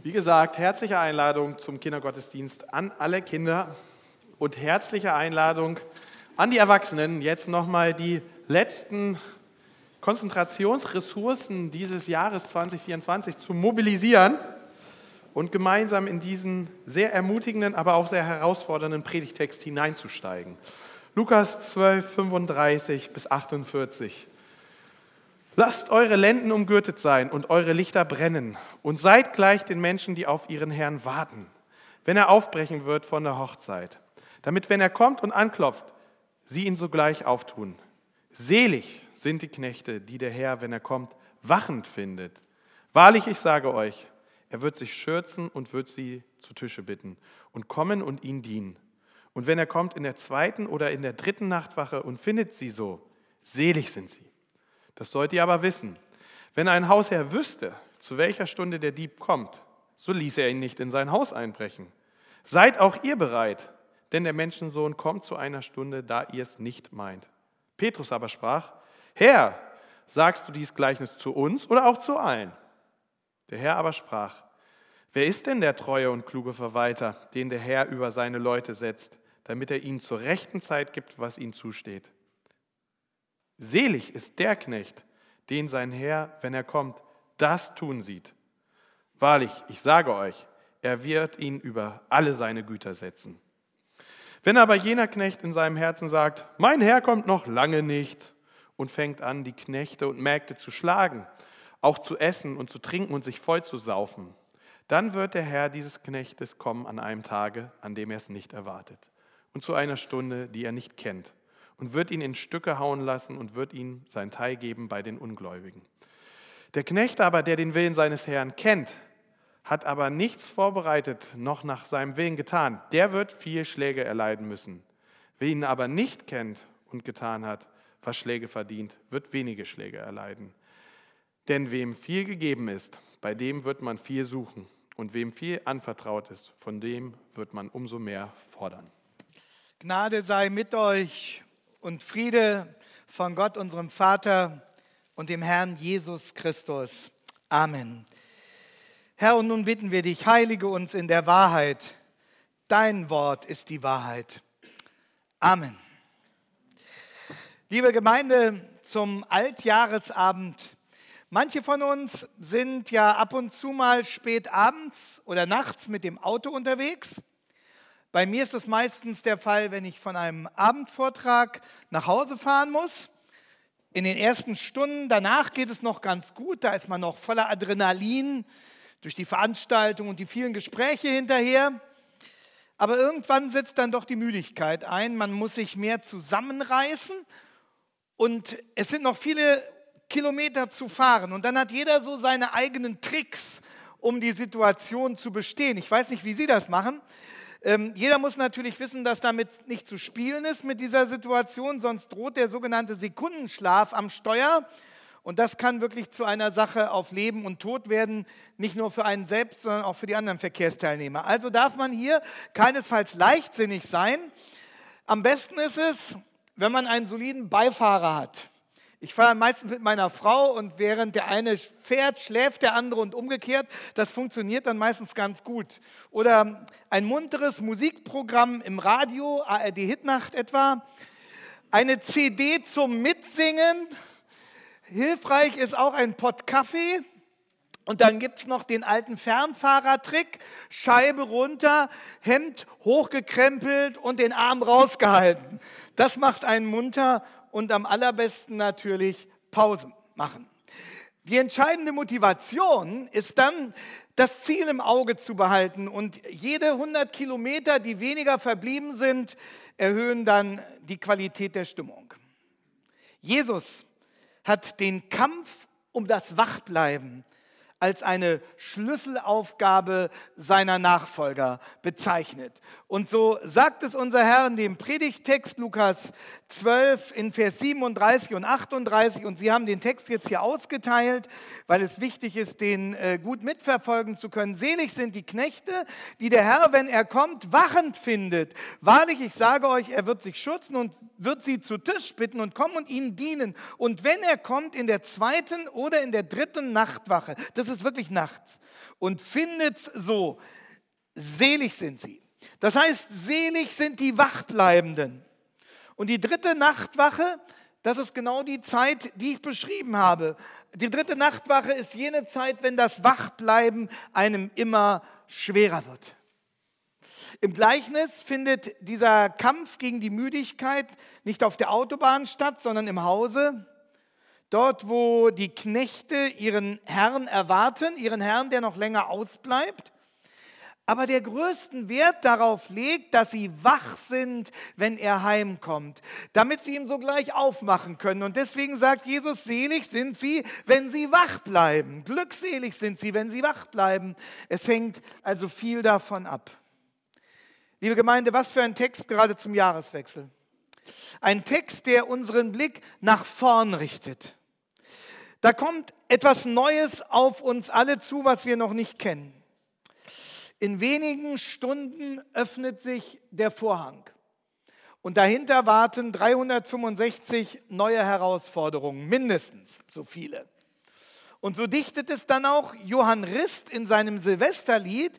Wie gesagt, herzliche Einladung zum Kindergottesdienst an alle Kinder und herzliche Einladung an die Erwachsenen, jetzt nochmal die letzten Konzentrationsressourcen dieses Jahres 2024 zu mobilisieren und gemeinsam in diesen sehr ermutigenden, aber auch sehr herausfordernden Predigtext hineinzusteigen. Lukas 12, 35 bis 48. Lasst eure Lenden umgürtet sein und eure Lichter brennen und seid gleich den Menschen, die auf ihren Herrn warten, wenn er aufbrechen wird von der Hochzeit, damit, wenn er kommt und anklopft, sie ihn sogleich auftun. Selig sind die Knechte, die der Herr, wenn er kommt, wachend findet. Wahrlich, ich sage euch, er wird sich schürzen und wird sie zu Tische bitten und kommen und ihnen dienen. Und wenn er kommt in der zweiten oder in der dritten Nachtwache und findet sie so, selig sind sie. Das sollt ihr aber wissen. Wenn ein Hausherr wüsste, zu welcher Stunde der Dieb kommt, so ließ er ihn nicht in sein Haus einbrechen. Seid auch ihr bereit, denn der Menschensohn kommt zu einer Stunde, da ihr es nicht meint. Petrus aber sprach, Herr, sagst du dies Gleichnis zu uns oder auch zu allen? Der Herr aber sprach, wer ist denn der treue und kluge Verwalter, den der Herr über seine Leute setzt, damit er ihnen zur rechten Zeit gibt, was ihnen zusteht? Selig ist der Knecht, den sein Herr, wenn er kommt, das tun sieht. Wahrlich, ich sage euch, er wird ihn über alle seine Güter setzen. Wenn aber jener Knecht in seinem Herzen sagt, mein Herr kommt noch lange nicht, und fängt an, die Knechte und Mägde zu schlagen, auch zu essen und zu trinken und sich voll zu saufen, dann wird der Herr dieses Knechtes kommen an einem Tage, an dem er es nicht erwartet, und zu einer Stunde, die er nicht kennt, und wird ihn in Stücke hauen lassen und wird ihm sein Teil geben bei den Ungläubigen. Der Knecht aber, der den Willen seines Herrn kennt, hat aber nichts vorbereitet, noch nach seinem Willen getan, der wird viel Schläge erleiden müssen. Wer ihn aber nicht kennt und getan hat, was Schläge verdient, wird wenige Schläge erleiden. Denn wem viel gegeben ist, bei dem wird man viel suchen. Und wem viel anvertraut ist, von dem wird man umso mehr fordern. Gnade sei mit euch und Friede von Gott, unserem Vater und dem Herrn Jesus Christus. Amen. Herr, und nun bitten wir dich, heilige uns in der Wahrheit. Dein Wort ist die Wahrheit. Amen. Liebe Gemeinde, zum Altjahresabend. Manche von uns sind ja ab und zu mal spät abends oder nachts mit dem Auto unterwegs. Bei mir ist es meistens der Fall, wenn ich von einem Abendvortrag nach Hause fahren muss. In den ersten Stunden danach geht es noch ganz gut, da ist man noch voller Adrenalin durch die Veranstaltung und die vielen Gespräche hinterher. Aber irgendwann setzt dann doch die Müdigkeit ein, man muss sich mehr zusammenreißen und es sind noch viele Kilometer zu fahren. Und dann hat jeder so seine eigenen Tricks, um die Situation zu bestehen. Ich weiß nicht, wie Sie das machen. Jeder muss natürlich wissen, dass damit nicht zu spielen ist mit dieser Situation, sonst droht der sogenannte Sekundenschlaf am Steuer. Und das kann wirklich zu einer Sache auf Leben und Tod werden, nicht nur für einen selbst, sondern auch für die anderen Verkehrsteilnehmer. Also darf man hier keinesfalls leichtsinnig sein. Am besten ist es, wenn man einen soliden Beifahrer hat. Ich fahre meistens mit meiner Frau und während der eine fährt, schläft der andere und umgekehrt. Das funktioniert dann meistens ganz gut. Oder ein munteres Musikprogramm im Radio, ARD Hitnacht etwa. Eine CD zum Mitsingen. Hilfreich ist auch ein Pott Kaffee. Und dann gibt es noch den alten Fernfahrertrick. Scheibe runter, Hemd hochgekrempelt und den Arm rausgehalten. Das macht einen munter. Und am allerbesten natürlich Pause machen. Die entscheidende Motivation ist dann, das Ziel im Auge zu behalten. Und jede 100 Kilometer, die weniger verblieben sind, erhöhen dann die Qualität der Stimmung. Jesus hat den Kampf um das Wachbleiben als eine Schlüsselaufgabe seiner Nachfolger bezeichnet. Und so sagt es unser Herr in dem Predigttext Lukas 12 in Vers 37 und 38. Und Sie haben den Text jetzt hier ausgeteilt, weil es wichtig ist, den gut mitverfolgen zu können. Selig sind die Knechte, die der Herr, wenn er kommt, wachend findet. Wahrlich, ich sage euch, er wird sich schützen und wird sie zu Tisch bitten und kommen und ihnen dienen. Und wenn er kommt in der zweiten oder in der dritten Nachtwache, das es ist wirklich nachts. Und findet's so, selig sind sie. Das heißt, selig sind die Wachbleibenden. Und die dritte Nachtwache, das ist genau die Zeit, die ich beschrieben habe. Die dritte Nachtwache ist jene Zeit, wenn das Wachbleiben einem immer schwerer wird. Im Gleichnis findet dieser Kampf gegen die Müdigkeit nicht auf der Autobahn statt, sondern im Hause. Dort, wo die Knechte ihren Herrn erwarten, ihren Herrn, der noch länger ausbleibt, aber der größten Wert darauf legt, dass sie wach sind, wenn er heimkommt, damit sie ihm sogleich aufmachen können. Und deswegen sagt Jesus, selig sind sie, wenn sie wach bleiben. Glückselig sind sie, wenn sie wach bleiben. Es hängt also viel davon ab. Liebe Gemeinde, was für ein Text gerade zum Jahreswechsel. Ein Text, der unseren Blick nach vorn richtet. Da kommt etwas Neues auf uns alle zu, was wir noch nicht kennen. In wenigen Stunden öffnet sich der Vorhang und dahinter warten 365 neue Herausforderungen, mindestens so viele. Und so dichtet es dann auch Johann Rist in seinem Silvesterlied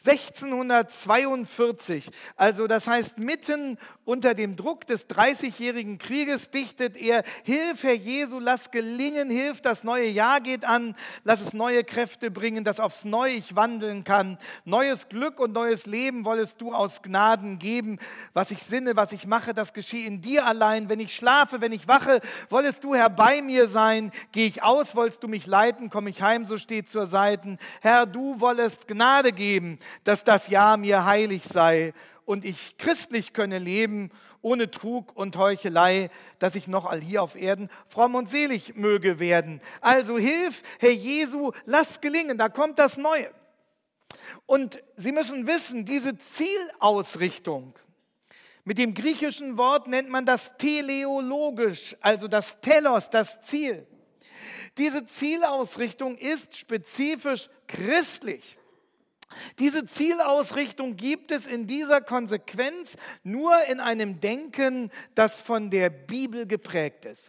1642. Also das heißt, mitten unter dem Druck des 30-jährigen Krieges dichtet er: Hilf, Herr Jesu, lass gelingen, hilf, das neue Jahr geht an, lass es neue Kräfte bringen, dass aufs Neue ich wandeln kann. Neues Glück und neues Leben wollest du aus Gnaden geben. Was ich sinne, was ich mache, das geschehe in dir allein. Wenn ich schlafe, wenn ich wache, wollest du, Herr, bei mir sein. Gehe ich aus, wollst du mich leiten, komm ich heim, so steh zur Seiten. Herr, du wollest Gnade geben, dass das Jahr mir heilig sei und ich christlich könne leben, ohne Trug und Heuchelei, dass ich noch all hier auf Erden fromm und selig möge werden. Also hilf, Herr Jesu, lass gelingen, da kommt das Neue. Und Sie müssen wissen, diese Zielausrichtung, mit dem griechischen Wort nennt man das teleologisch, also das Telos, das Ziel. Diese Zielausrichtung ist spezifisch christlich. Diese Zielausrichtung gibt es in dieser Konsequenz nur in einem Denken, das von der Bibel geprägt ist.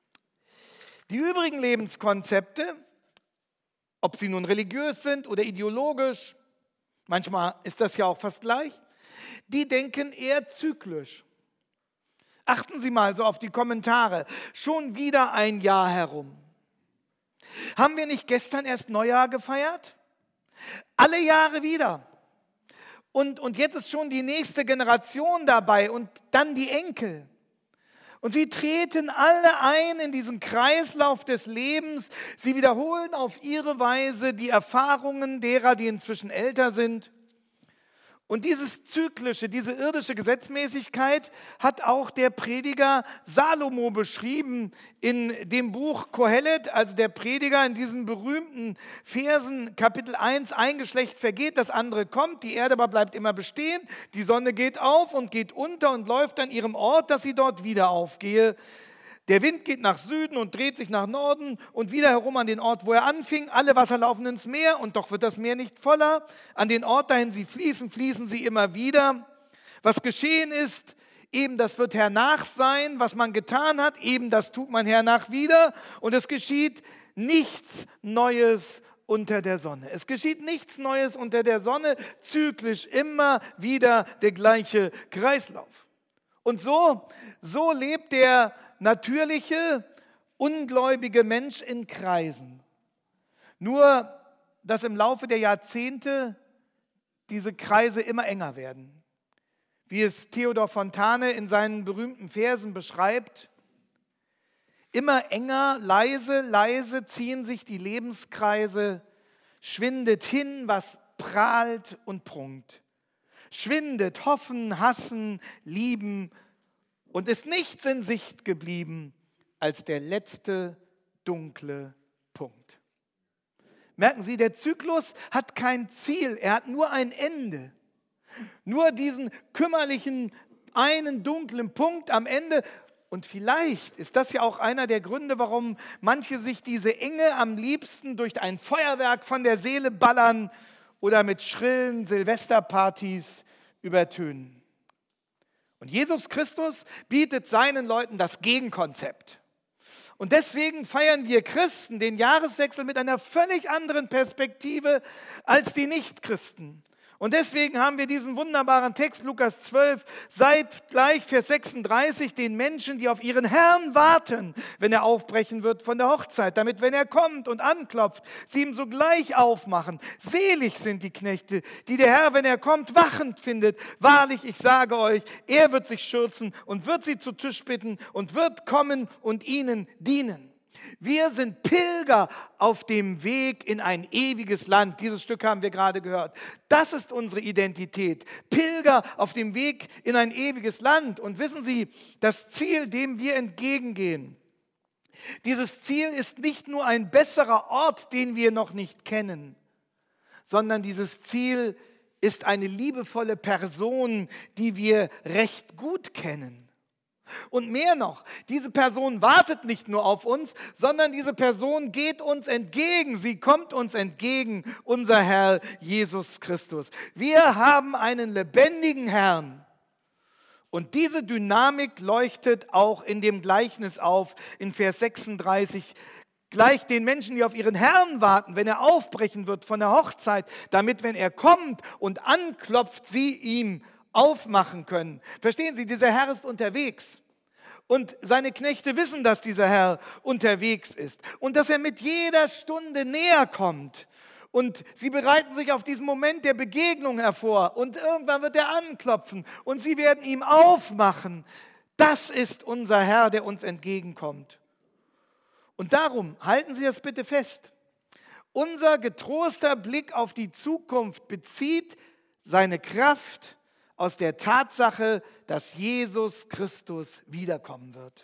Die übrigen Lebenskonzepte, ob sie nun religiös sind oder ideologisch, manchmal ist das ja auch fast gleich, die denken eher zyklisch. Achten Sie mal so auf die Kommentare. Schon wieder ein Jahr herum. Haben wir nicht gestern erst Neujahr gefeiert? Alle Jahre wieder. Und jetzt ist schon die nächste Generation dabei und dann die Enkel. Und sie treten alle ein in diesen Kreislauf des Lebens. Sie wiederholen auf ihre Weise die Erfahrungen derer, die inzwischen älter sind. Und dieses Zyklische, diese irdische Gesetzmäßigkeit hat auch der Prediger Salomo beschrieben in dem Buch Kohelet, also der Prediger in diesen berühmten Versen, Kapitel 1, ein Geschlecht vergeht, das andere kommt, die Erde aber bleibt immer bestehen, die Sonne geht auf und geht unter und läuft an ihrem Ort, dass sie dort wieder aufgehe. Der Wind geht nach Süden und dreht sich nach Norden und wieder herum an den Ort, wo er anfing. Alle Wasser laufen ins Meer und doch wird das Meer nicht voller. An den Ort, dahin sie fließen, fließen sie immer wieder. Was geschehen ist, eben das wird hernach sein. Was man getan hat, eben das tut man hernach wieder. Und es geschieht nichts Neues unter der Sonne. Es geschieht nichts Neues unter der Sonne, zyklisch immer wieder der gleiche Kreislauf. Und so lebt der natürliche, ungläubige Mensch in Kreisen. Nur, dass im Laufe der Jahrzehnte diese Kreise immer enger werden. Wie es Theodor Fontane in seinen berühmten Versen beschreibt: Immer enger, leise, leise ziehen sich die Lebenskreise, schwindet hin, was prahlt und prunkt. Schwindet Hoffen, Hassen, Lieben, und ist nichts in Sicht geblieben als der letzte dunkle Punkt. Merken Sie, der Zyklus hat kein Ziel, er hat nur ein Ende. Nur diesen kümmerlichen, einen dunklen Punkt am Ende. Und vielleicht ist das ja auch einer der Gründe, warum manche sich diese Enge am liebsten durch ein Feuerwerk von der Seele ballern oder mit schrillen Silvesterpartys übertönen. Und Jesus Christus bietet seinen Leuten das Gegenkonzept. Und deswegen feiern wir Christen den Jahreswechsel mit einer völlig anderen Perspektive als die Nichtchristen. Und deswegen haben wir diesen wunderbaren Text, Lukas 12, seid gleich Vers 36, den Menschen, die auf ihren Herrn warten, wenn er aufbrechen wird von der Hochzeit, damit, wenn er kommt und anklopft, sie ihm sogleich aufmachen. Selig sind die Knechte, die der Herr, wenn er kommt, wachend findet. Wahrlich, ich sage euch, er wird sich schürzen und wird sie zu Tisch bitten und wird kommen und ihnen dienen. Wir sind Pilger auf dem Weg in ein ewiges Land. Dieses Stück haben wir gerade gehört. Das ist unsere Identität. Pilger auf dem Weg in ein ewiges Land. Und wissen Sie, das Ziel, dem wir entgegengehen, dieses Ziel ist nicht nur ein besserer Ort, den wir noch nicht kennen, sondern dieses Ziel ist eine liebevolle Person, die wir recht gut kennen. Und mehr noch, diese Person wartet nicht nur auf uns, sondern diese Person geht uns entgegen. Sie kommt uns entgegen, unser Herr Jesus Christus. Wir haben einen lebendigen Herrn. Und diese Dynamik leuchtet auch in dem Gleichnis auf, in Vers 36. Gleich den Menschen, die auf ihren Herrn warten, wenn er aufbrechen wird von der Hochzeit, damit, wenn er kommt und anklopft, sie ihm aufmachen können. Verstehen Sie, dieser Herr ist unterwegs. Und seine Knechte wissen, dass dieser Herr unterwegs ist und dass er mit jeder Stunde näher kommt. Und sie bereiten sich auf diesen Moment der Begegnung hervor und irgendwann wird er anklopfen und sie werden ihm aufmachen. Das ist unser Herr, der uns entgegenkommt. Und darum halten Sie das bitte fest. Unser getroster Blick auf die Zukunft bezieht seine Kraft aus der Tatsache, dass Jesus Christus wiederkommen wird.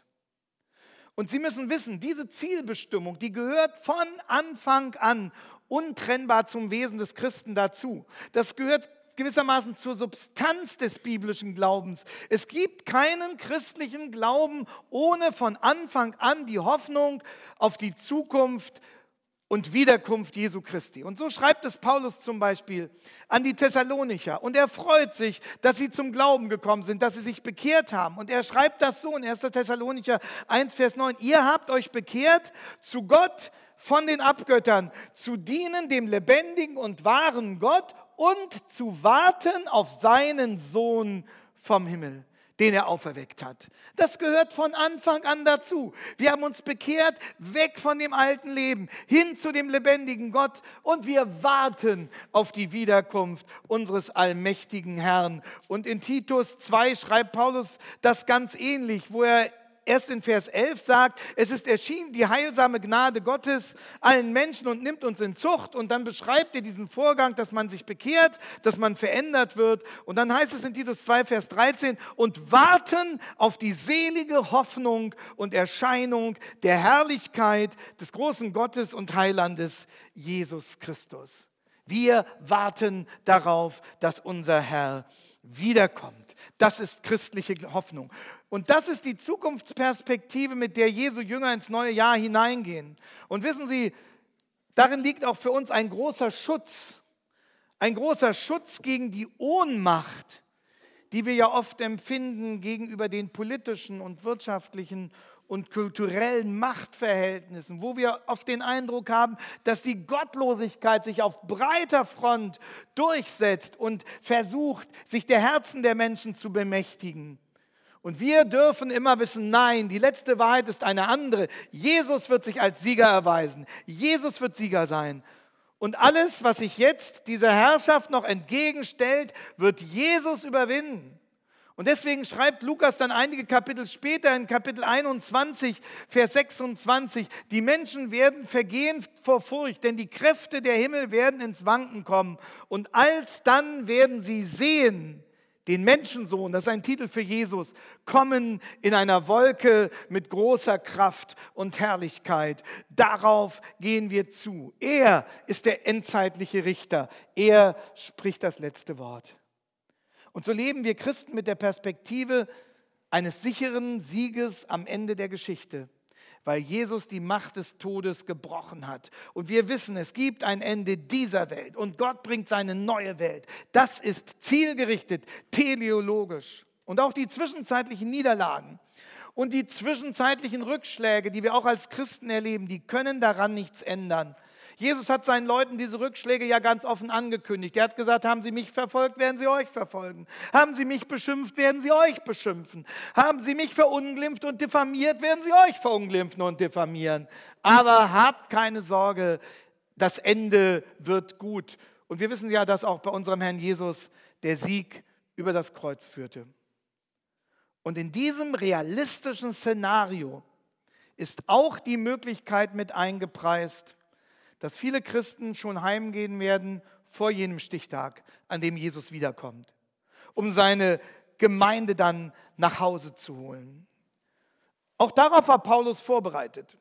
Und Sie müssen wissen, diese Zielbestimmung, die gehört von Anfang an untrennbar zum Wesen des Christen dazu. Das gehört gewissermaßen zur Substanz des biblischen Glaubens. Es gibt keinen christlichen Glauben ohne von Anfang an die Hoffnung auf die Zukunft und Wiederkunft Jesu Christi. Und so schreibt es Paulus zum Beispiel an die Thessalonicher. Und er freut sich, dass sie zum Glauben gekommen sind, dass sie sich bekehrt haben. Und er schreibt das so in 1. Thessalonicher 1, Vers 9. Ihr habt euch bekehrt zu Gott von den Abgöttern, zu dienen dem lebendigen und wahren Gott und zu warten auf seinen Sohn vom Himmel, den er auferweckt hat. Das gehört von Anfang an dazu. Wir haben uns bekehrt, weg von dem alten Leben, hin zu dem lebendigen Gott und wir warten auf die Wiederkunft unseres allmächtigen Herrn. Und in Titus 2 schreibt Paulus das ganz ähnlich, wo er erst in Vers 11 sagt, es ist erschienen die heilsame Gnade Gottes allen Menschen und nimmt uns in Zucht. Und dann beschreibt er diesen Vorgang, dass man sich bekehrt, dass man verändert wird. Und dann heißt es in Titus 2, Vers 13, und warten auf die selige Hoffnung und Erscheinung der Herrlichkeit des großen Gottes und Heilandes Jesus Christus. Wir warten darauf, dass unser Herr wiederkommt. Das ist christliche Hoffnung. Und das ist die Zukunftsperspektive, mit der Jesu Jünger ins neue Jahr hineingehen. Und wissen Sie, darin liegt auch für uns ein großer Schutz gegen die Ohnmacht, die wir ja oft empfinden gegenüber den politischen und wirtschaftlichen und kulturellen Machtverhältnissen, wo wir oft den Eindruck haben, dass die Gottlosigkeit sich auf breiter Front durchsetzt und versucht, sich der Herzen der Menschen zu bemächtigen. Und wir dürfen immer wissen, nein, die letzte Wahrheit ist eine andere. Jesus wird sich als Sieger erweisen. Jesus wird Sieger sein. Und alles, was sich jetzt dieser Herrschaft noch entgegenstellt, wird Jesus überwinden. Und deswegen schreibt Lukas dann einige Kapitel später, in Kapitel 21, Vers 26, die Menschen werden vergehen vor Furcht, denn die Kräfte der Himmel werden ins Wanken kommen. Und alsdann werden sie sehen, den Menschensohn, das ist ein Titel für Jesus, kommen in einer Wolke mit großer Kraft und Herrlichkeit. Darauf gehen wir zu. Er ist der endzeitliche Richter. Er spricht das letzte Wort. Und so leben wir Christen mit der Perspektive eines sicheren Sieges am Ende der Geschichte, weil Jesus die Macht des Todes gebrochen hat. Und wir wissen, es gibt ein Ende dieser Welt und Gott bringt seine neue Welt. Das ist zielgerichtet, teleologisch. Und auch die zwischenzeitlichen Niederlagen Und die zwischenzeitlichen Rückschläge, die wir auch als Christen erleben, die können daran nichts ändern. Jesus hat seinen Leuten diese Rückschläge ja ganz offen angekündigt. Er hat gesagt, haben sie mich verfolgt, werden sie euch verfolgen. Haben sie mich beschimpft, werden sie euch beschimpfen. Haben sie mich verunglimpft und diffamiert, werden sie euch verunglimpfen und diffamieren. Aber habt keine Sorge, das Ende wird gut. Und wir wissen ja, dass auch bei unserem Herrn Jesus der Sieg über das Kreuz führte. Und in diesem realistischen Szenario ist auch die Möglichkeit mit eingepreist, dass viele Christen schon heimgehen werden vor jenem Stichtag, an dem Jesus wiederkommt, um seine Gemeinde dann nach Hause zu holen. Auch darauf war Paulus vorbereitet.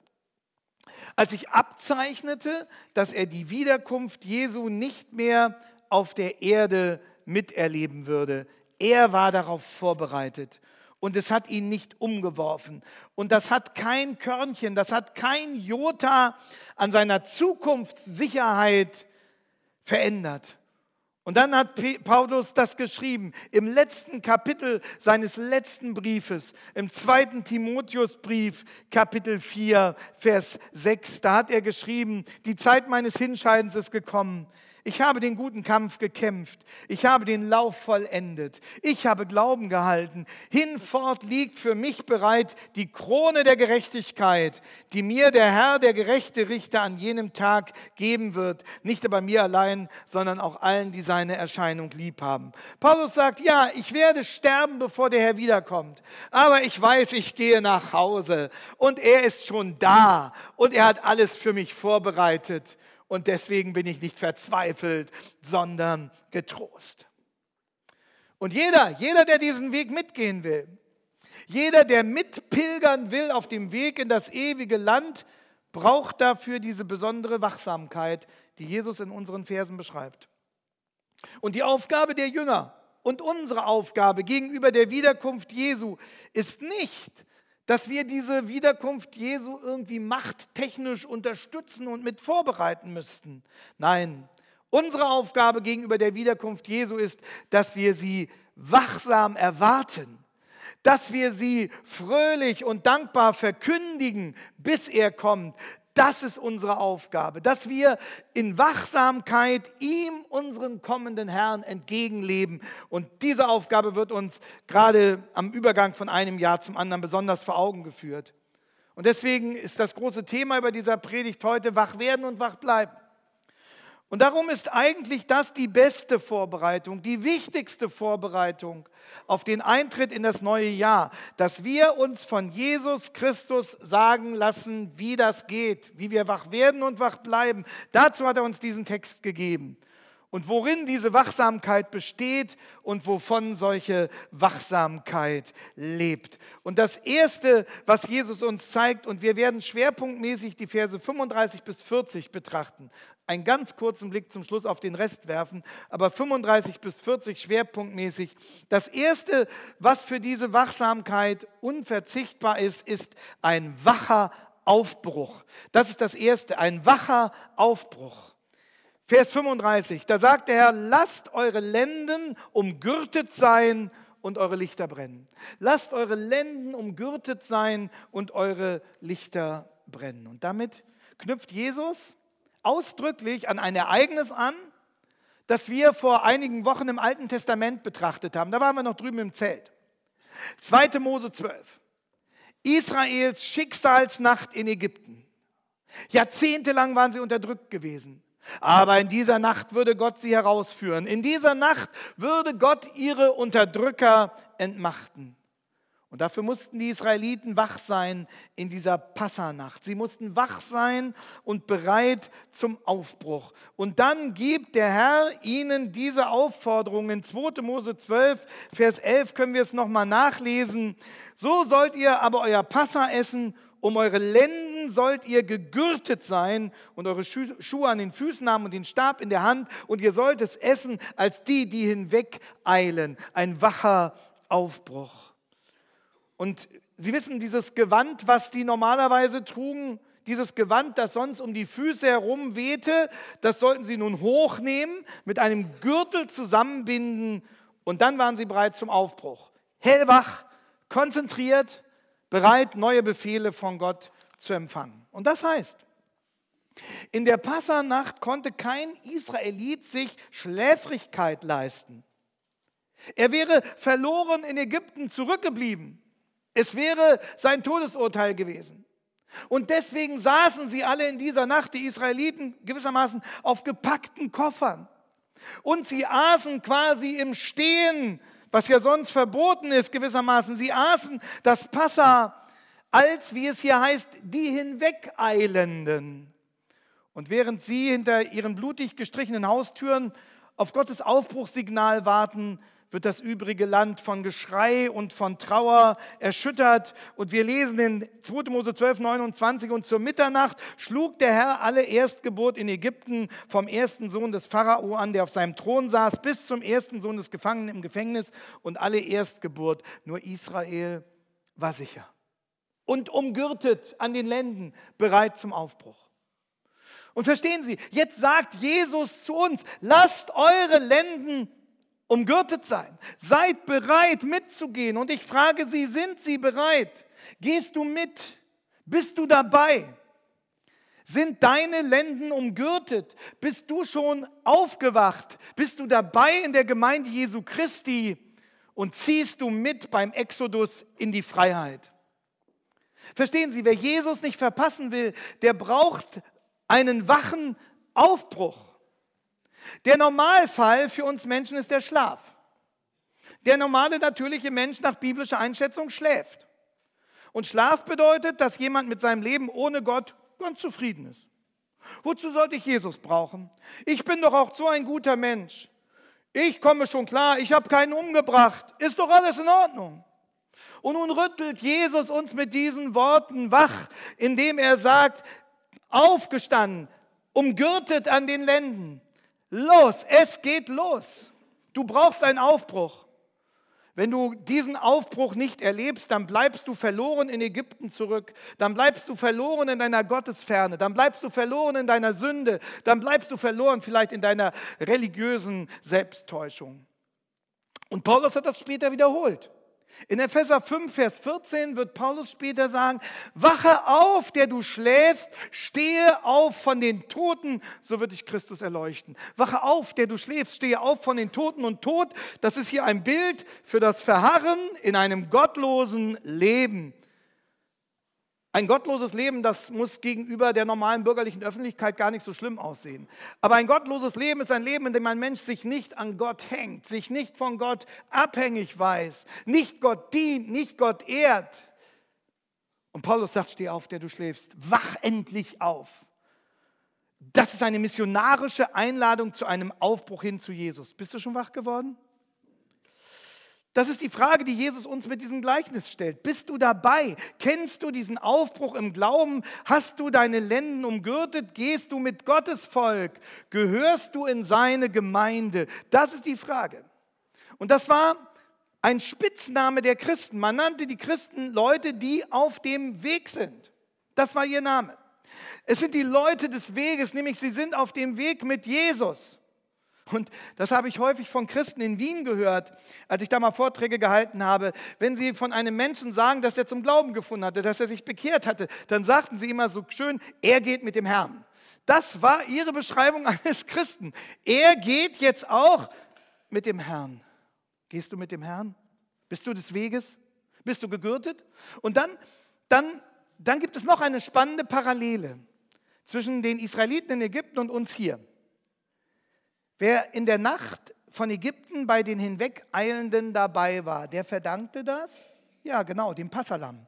Als sich abzeichnete, dass er die Wiederkunft Jesu nicht mehr auf der Erde miterleben würde, er war darauf vorbereitet. Und es hat ihn nicht umgeworfen. Und das hat kein Körnchen, das hat kein Jota an seiner Zukunftssicherheit verändert. Und dann hat Paulus das geschrieben, im letzten Kapitel seines letzten Briefes, im 2. Timotheusbrief, Kapitel 4, Vers 6. Da hat er geschrieben, die Zeit meines Hinscheidens ist gekommen. Ich habe den guten Kampf gekämpft. Ich habe den Lauf vollendet. Ich habe Glauben gehalten. Hinfort liegt für mich bereit die Krone der Gerechtigkeit, die mir der Herr, der gerechte Richter, an jenem Tag geben wird. Nicht aber mir allein, sondern auch allen, die seine Erscheinung lieb haben. Paulus sagt, ja, ich werde sterben, bevor der Herr wiederkommt. Aber ich weiß, ich gehe nach Hause. Und er ist schon da. Und er hat alles für mich vorbereitet. Und deswegen bin ich nicht verzweifelt, sondern getrost. Und jeder, der diesen Weg mitgehen will, jeder, der mitpilgern will auf dem Weg in das ewige Land, braucht dafür diese besondere Wachsamkeit, die Jesus in unseren Versen beschreibt. Und die Aufgabe der Jünger und unsere Aufgabe gegenüber der Wiederkunft Jesu ist nicht, dass wir diese Wiederkunft Jesu irgendwie machttechnisch unterstützen und mit vorbereiten müssten. Nein, unsere Aufgabe gegenüber der Wiederkunft Jesu ist, dass wir sie wachsam erwarten, dass wir sie fröhlich und dankbar verkündigen, bis er kommt. Das ist unsere Aufgabe, dass wir in Wachsamkeit ihm, unseren kommenden Herrn, entgegenleben. Und diese Aufgabe wird uns gerade am Übergang von einem Jahr zum anderen besonders vor Augen geführt. Und deswegen ist das große Thema über dieser Predigt heute wach werden und wach bleiben. Und darum ist eigentlich das die beste Vorbereitung, die wichtigste Vorbereitung auf den Eintritt in das neue Jahr, dass wir uns von Jesus Christus sagen lassen, wie das geht, wie wir wach werden und wach bleiben. Dazu hat er uns diesen Text gegeben. Und worin diese Wachsamkeit besteht und wovon solche Wachsamkeit lebt. Und das Erste, was Jesus uns zeigt, und wir werden schwerpunktmäßig die Verse 35 bis 40 betrachten, einen ganz kurzen Blick zum Schluss auf den Rest werfen, aber 35 bis 40 schwerpunktmäßig. Das Erste, was für diese Wachsamkeit unverzichtbar ist, ist ein wacher Aufbruch. Das ist das Erste, ein wacher Aufbruch. Vers 35, da sagt der Herr, lasst eure Lenden umgürtet sein und eure Lichter brennen. Lasst eure Lenden umgürtet sein und eure Lichter brennen. Und damit knüpft Jesus ausdrücklich an ein Ereignis an, das wir vor einigen Wochen im Alten Testament betrachtet haben. Da waren wir noch drüben im Zelt. 2. Mose 12. Israels Schicksalsnacht in Ägypten. Jahrzehntelang waren sie unterdrückt gewesen. Aber in dieser Nacht würde Gott sie herausführen. In dieser Nacht würde Gott ihre Unterdrücker entmachten. Und dafür mussten die Israeliten wach sein in dieser Passanacht. Sie mussten wach sein und bereit zum Aufbruch. Und dann gibt der Herr ihnen diese Aufforderung. In 2. Mose 12, Vers 11 können wir es nochmal nachlesen. So sollt ihr aber euer Passa essen, um eure Lenden sollt ihr gegürtet sein und eure Schuhe an den Füßen haben und den Stab in der Hand. Und ihr sollt es essen als die, die hinwegeilen. Ein wacher Aufbruch. Und Sie wissen, dieses Gewand, was die normalerweise trugen, dieses Gewand, das sonst um die Füße herum wehte, das sollten sie nun hochnehmen, mit einem Gürtel zusammenbinden und dann waren sie bereit zum Aufbruch. Hellwach, konzentriert, bereit, neue Befehle von Gott zu empfangen. Und das heißt, in der Passanacht konnte kein Israelit sich Schläfrigkeit leisten. Er wäre verloren in Ägypten zurückgeblieben. Es wäre sein Todesurteil gewesen. Und deswegen saßen sie alle in dieser Nacht, die Israeliten gewissermaßen, auf gepackten Koffern. Und sie aßen quasi im Stehen, was ja sonst verboten ist gewissermaßen. Sie aßen das Passa als, wie es hier heißt, die Hinwegeilenden. Und während sie hinter ihren blutig gestrichenen Haustüren auf Gottes Aufbruchssignal warten, wird das übrige Land von Geschrei und von Trauer erschüttert. Und wir lesen in 2. Mose 12, 29, und zur Mitternacht schlug der Herr alle Erstgeburt in Ägypten, vom ersten Sohn des Pharao an, der auf seinem Thron saß, bis zum ersten Sohn des Gefangenen im Gefängnis, und alle Erstgeburt. Nur Israel war sicher und umgürtet an den Lenden, bereit zum Aufbruch. Und verstehen Sie, jetzt sagt Jesus zu uns, lasst eure Lenden umgürtet sein. Seid bereit mitzugehen. Und ich frage Sie, sind Sie bereit? Gehst du mit? Bist du dabei? Sind deine Lenden umgürtet? Bist du schon aufgewacht? Bist du dabei in der Gemeinde Jesu Christi? Und ziehst du mit beim Exodus in die Freiheit? Verstehen Sie, wer Jesus nicht verpassen will, der braucht einen wachen Aufbruch. Der Normalfall für uns Menschen ist der Schlaf. Der normale, natürliche Mensch nach biblischer Einschätzung schläft. Und Schlaf bedeutet, dass jemand mit seinem Leben ohne Gott ganz zufrieden ist. Wozu sollte ich Jesus brauchen? Ich bin doch auch so ein guter Mensch. Ich komme schon klar, ich habe keinen umgebracht. Ist doch alles in Ordnung. Und nun rüttelt Jesus uns mit diesen Worten wach, indem er sagt, aufgestanden, umgürtet an den Lenden. Los, es geht los. Du brauchst einen Aufbruch. Wenn du diesen Aufbruch nicht erlebst, dann bleibst du verloren in Ägypten zurück. Dann bleibst du verloren in deiner Gottesferne. Dann bleibst du verloren in deiner Sünde. Dann bleibst du verloren vielleicht in deiner religiösen Selbsttäuschung. Und Paulus hat das später wiederholt. In Epheser 5, Vers 14 wird Paulus später sagen, wache auf, der du schläfst, stehe auf von den Toten, so wird dich Christus erleuchten. Wache auf, der du schläfst, stehe auf von den Toten. Und Tod, das ist hier ein Bild für das Verharren in einem gottlosen Leben. Ein gottloses Leben, das muss gegenüber der normalen bürgerlichen Öffentlichkeit gar nicht so schlimm aussehen. Aber ein gottloses Leben ist ein Leben, in dem ein Mensch sich nicht an Gott hängt, sich nicht von Gott abhängig weiß, nicht Gott dient, nicht Gott ehrt. Und Paulus sagt, steh auf, der du schläfst, wach endlich auf. Das ist eine missionarische Einladung zu einem Aufbruch hin zu Jesus. Bist du schon wach geworden? Das ist die Frage, die Jesus uns mit diesem Gleichnis stellt. Bist du dabei? Kennst du diesen Aufbruch im Glauben? Hast du deine Lenden umgürtet? Gehst du mit Gottes Volk? Gehörst du in seine Gemeinde? Das ist die Frage. Und das war ein Spitzname der Christen. Man nannte die Christen Leute, die auf dem Weg sind. Das war ihr Name. Es sind die Leute des Weges, nämlich sie sind auf dem Weg mit Jesus. Und das habe ich häufig von Christen in Wien gehört, als ich da mal Vorträge gehalten habe. Wenn sie von einem Menschen sagen, dass er zum Glauben gefunden hatte, dass er sich bekehrt hatte, dann sagten sie immer so schön, er geht mit dem Herrn. Das war ihre Beschreibung eines Christen. Er geht jetzt auch mit dem Herrn. Gehst du mit dem Herrn? Bist du des Weges? Bist du gegürtet? Und dann gibt es noch eine spannende Parallele zwischen den Israeliten in Ägypten und uns hier. Wer in der Nacht von Ägypten bei den Hinwegeilenden dabei war, der verdankte das? Ja, genau, dem Passahlamm,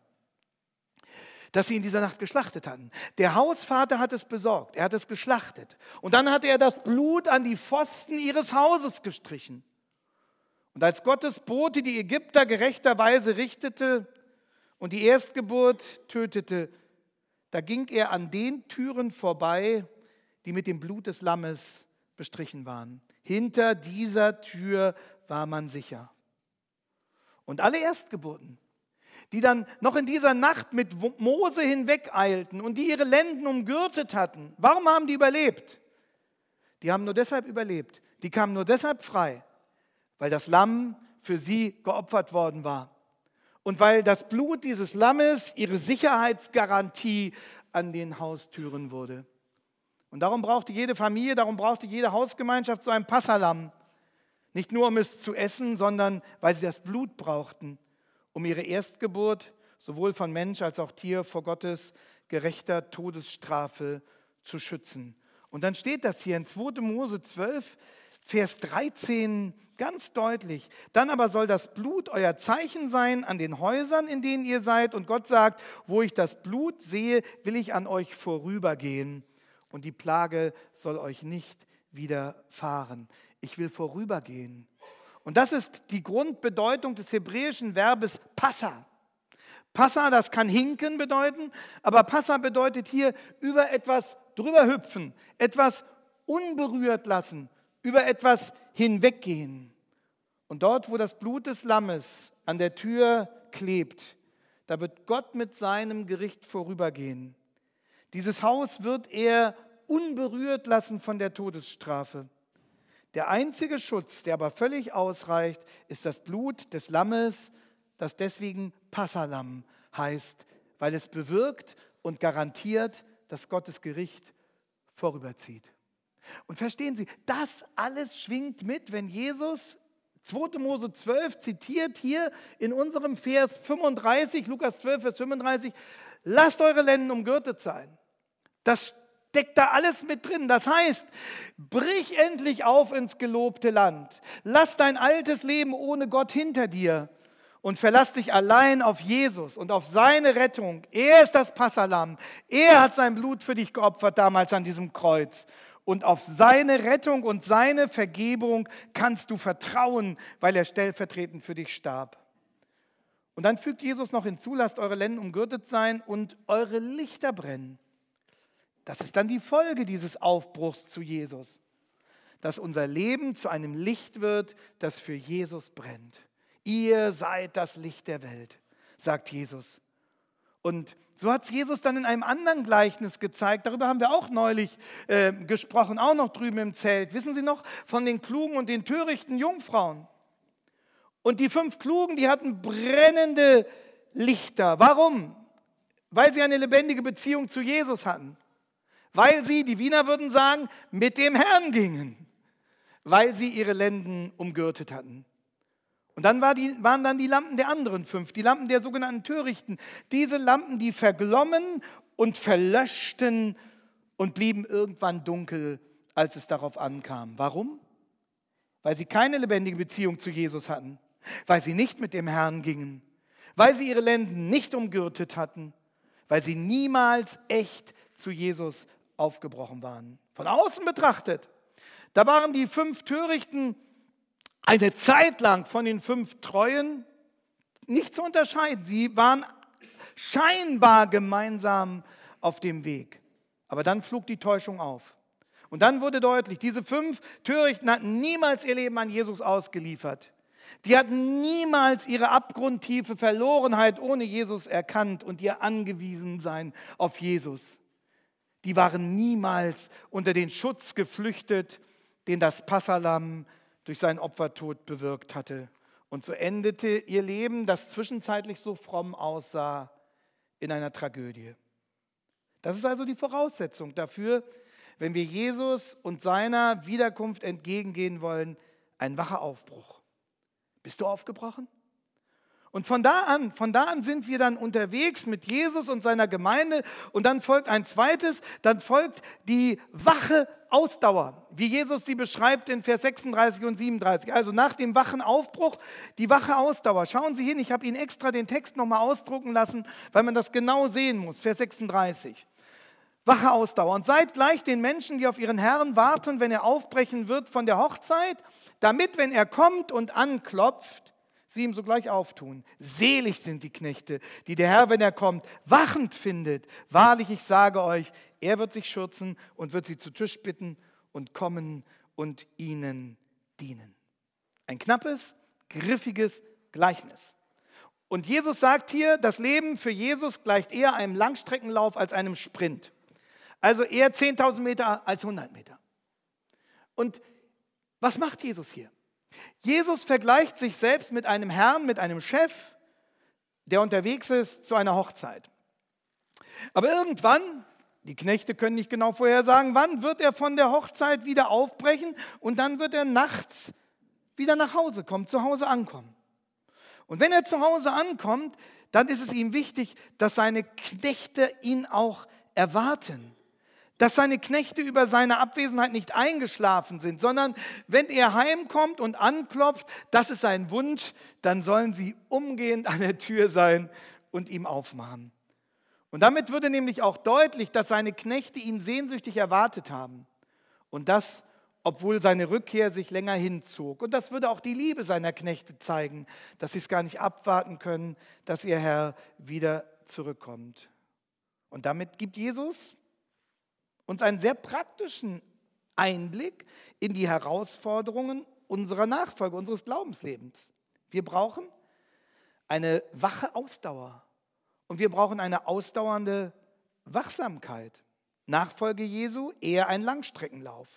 das sie in dieser Nacht geschlachtet hatten. Der Hausvater hat es besorgt, er hat es geschlachtet. Und dann hat er das Blut an die Pfosten ihres Hauses gestrichen. Und als Gottes Bote die Ägypter gerechterweise richtete und die Erstgeburt tötete, da ging er an den Türen vorbei, die mit dem Blut des Lammes bestrichen waren. Hinter dieser Tür war man sicher. Und alle Erstgeburten, die dann noch in dieser Nacht mit Mose hinwegeilten und die ihre Lenden umgürtet hatten, warum haben die überlebt? Die haben nur deshalb überlebt. Die kamen nur deshalb frei, weil das Lamm für sie geopfert worden war. und weil das Blut dieses Lammes ihre Sicherheitsgarantie an den Haustüren wurde. Und darum brauchte jede Familie, darum brauchte jede Hausgemeinschaft so ein Passalamm. Nicht nur, um es zu essen, sondern weil sie das Blut brauchten, um ihre Erstgeburt sowohl von Mensch als auch Tier vor Gottes gerechter Todesstrafe zu schützen. Und dann steht das hier in 2. Mose 12, Vers 13 ganz deutlich. Dann aber soll das Blut euer Zeichen sein an den Häusern, in denen ihr seid. Und Gott sagt, wo ich das Blut sehe, will ich an euch vorübergehen. Und die Plage soll euch nicht widerfahren. Ich will vorübergehen. Und das ist die Grundbedeutung des hebräischen Verbes Passa. Passa, das kann hinken bedeuten, aber Passa bedeutet hier über etwas drüber hüpfen, etwas unberührt lassen, über etwas hinweggehen. Und dort, wo das Blut des Lammes an der Tür klebt, da wird Gott mit seinem Gericht vorübergehen. Dieses Haus wird er unberührt lassen von der Todesstrafe. Der einzige Schutz, der aber völlig ausreicht, ist das Blut des Lammes, das deswegen Passalamm heißt, weil es bewirkt und garantiert, dass Gottes Gericht vorüberzieht. Und verstehen Sie, das alles schwingt mit, wenn Jesus 2. Mose 12 zitiert hier in unserem Vers 35, Lukas 12, Vers 35, lasst eure Lenden umgürtet sein. Das steckt da alles mit drin. Das heißt, brich endlich auf ins gelobte Land. Lass dein altes Leben ohne Gott hinter dir und verlass dich allein auf Jesus und auf seine Rettung. Er ist das Passalamm. Er hat sein Blut für dich geopfert damals an diesem Kreuz. Und auf seine Rettung und seine Vergebung kannst du vertrauen, weil er stellvertretend für dich starb. Und dann fügt Jesus noch hinzu, lasst eure Lenden umgürtet sein und eure Lichter brennen. Das ist dann die Folge dieses Aufbruchs zu Jesus, dass unser Leben zu einem Licht wird, das für Jesus brennt. Ihr seid das Licht der Welt, sagt Jesus. Und so hat es Jesus dann in einem anderen Gleichnis gezeigt. Darüber haben wir auch neulich gesprochen, auch noch drüben im Zelt. Wissen Sie noch von den klugen und den törichten Jungfrauen? Und die 5 Klugen, die hatten brennende Lichter. Warum? Weil sie eine lebendige Beziehung zu Jesus hatten. Weil sie, die Wiener würden sagen, mit dem Herrn gingen. Weil sie ihre Lenden umgürtet hatten. Und dann waren dann die Lampen der anderen 5, die Lampen der sogenannten Törichten. Diese Lampen, die verglommen und verlöschten und blieben irgendwann dunkel, als es darauf ankam. Warum? Weil sie keine lebendige Beziehung zu Jesus hatten, weil sie nicht mit dem Herrn gingen, weil sie ihre Lenden nicht umgürtet hatten, weil sie niemals echt zu Jesus aufgebrochen waren. Von außen betrachtet, da waren die 5 Törichten eine Zeit lang von den 5 Treuen nicht zu unterscheiden. Sie waren scheinbar gemeinsam auf dem Weg. Aber dann flog die Täuschung auf. Und dann wurde deutlich, diese 5 Törichten hatten niemals ihr Leben an Jesus ausgeliefert. Die hatten niemals ihre abgrundtiefe Verlorenheit ohne Jesus erkannt und ihr Angewiesensein auf Jesus. Die waren niemals unter den Schutz geflüchtet, den das Passalamm durch seinen Opfertod bewirkt hatte. Und so endete ihr Leben, das zwischenzeitlich so fromm aussah, in einer Tragödie. Das ist also die Voraussetzung dafür, wenn wir Jesus und seiner Wiederkunft entgegengehen wollen, ein wacher Aufbruch. Bist du aufgebrochen? Und von da an sind wir dann unterwegs mit Jesus und seiner Gemeinde und dann folgt ein zweites, dann folgt die wache Ausdauer, wie Jesus sie beschreibt in Vers 36 und 37. Also nach dem wachen Aufbruch, die wache Ausdauer. Schauen Sie hin, ich habe Ihnen extra den Text nochmal ausdrucken lassen, weil man das genau sehen muss. Vers 36. Wache Ausdauer. Und seid gleich den Menschen, die auf ihren Herrn warten, wenn er aufbrechen wird von der Hochzeit, damit, wenn er kommt und anklopft, sie ihm sogleich auftun. Selig sind die Knechte, die der Herr, wenn er kommt, wachend findet. Wahrlich, ich sage euch, er wird sich schürzen und wird sie zu Tisch bitten und kommen und ihnen dienen. Ein knappes, griffiges Gleichnis. Und Jesus sagt hier, das Leben für Jesus gleicht eher einem Langstreckenlauf als einem Sprint. Also eher 10.000 Meter als 100 Meter. Und was macht Jesus hier? Jesus vergleicht sich selbst mit einem Herrn, mit einem Chef, der unterwegs ist zu einer Hochzeit. Aber irgendwann, die Knechte können nicht genau vorhersagen, wann wird er von der Hochzeit wieder aufbrechen und dann wird er nachts wieder nach Hause kommen, zu Hause ankommen. Und wenn er zu Hause ankommt, dann ist es ihm wichtig, dass seine Knechte ihn auch erwarten. Dass seine Knechte über seine Abwesenheit nicht eingeschlafen sind, sondern wenn er heimkommt und anklopft, das ist sein Wunsch, dann sollen sie umgehend an der Tür sein und ihm aufmachen. Und damit würde nämlich auch deutlich, dass seine Knechte ihn sehnsüchtig erwartet haben. Und das, obwohl seine Rückkehr sich länger hinzog. Und das würde auch die Liebe seiner Knechte zeigen, dass sie es gar nicht abwarten können, dass ihr Herr wieder zurückkommt. Und damit gibt Jesus uns einen sehr praktischen Einblick in die Herausforderungen unserer Nachfolge, unseres Glaubenslebens. Wir brauchen eine wache Ausdauer und wir brauchen eine ausdauernde Wachsamkeit. Nachfolge Jesu eher ein Langstreckenlauf.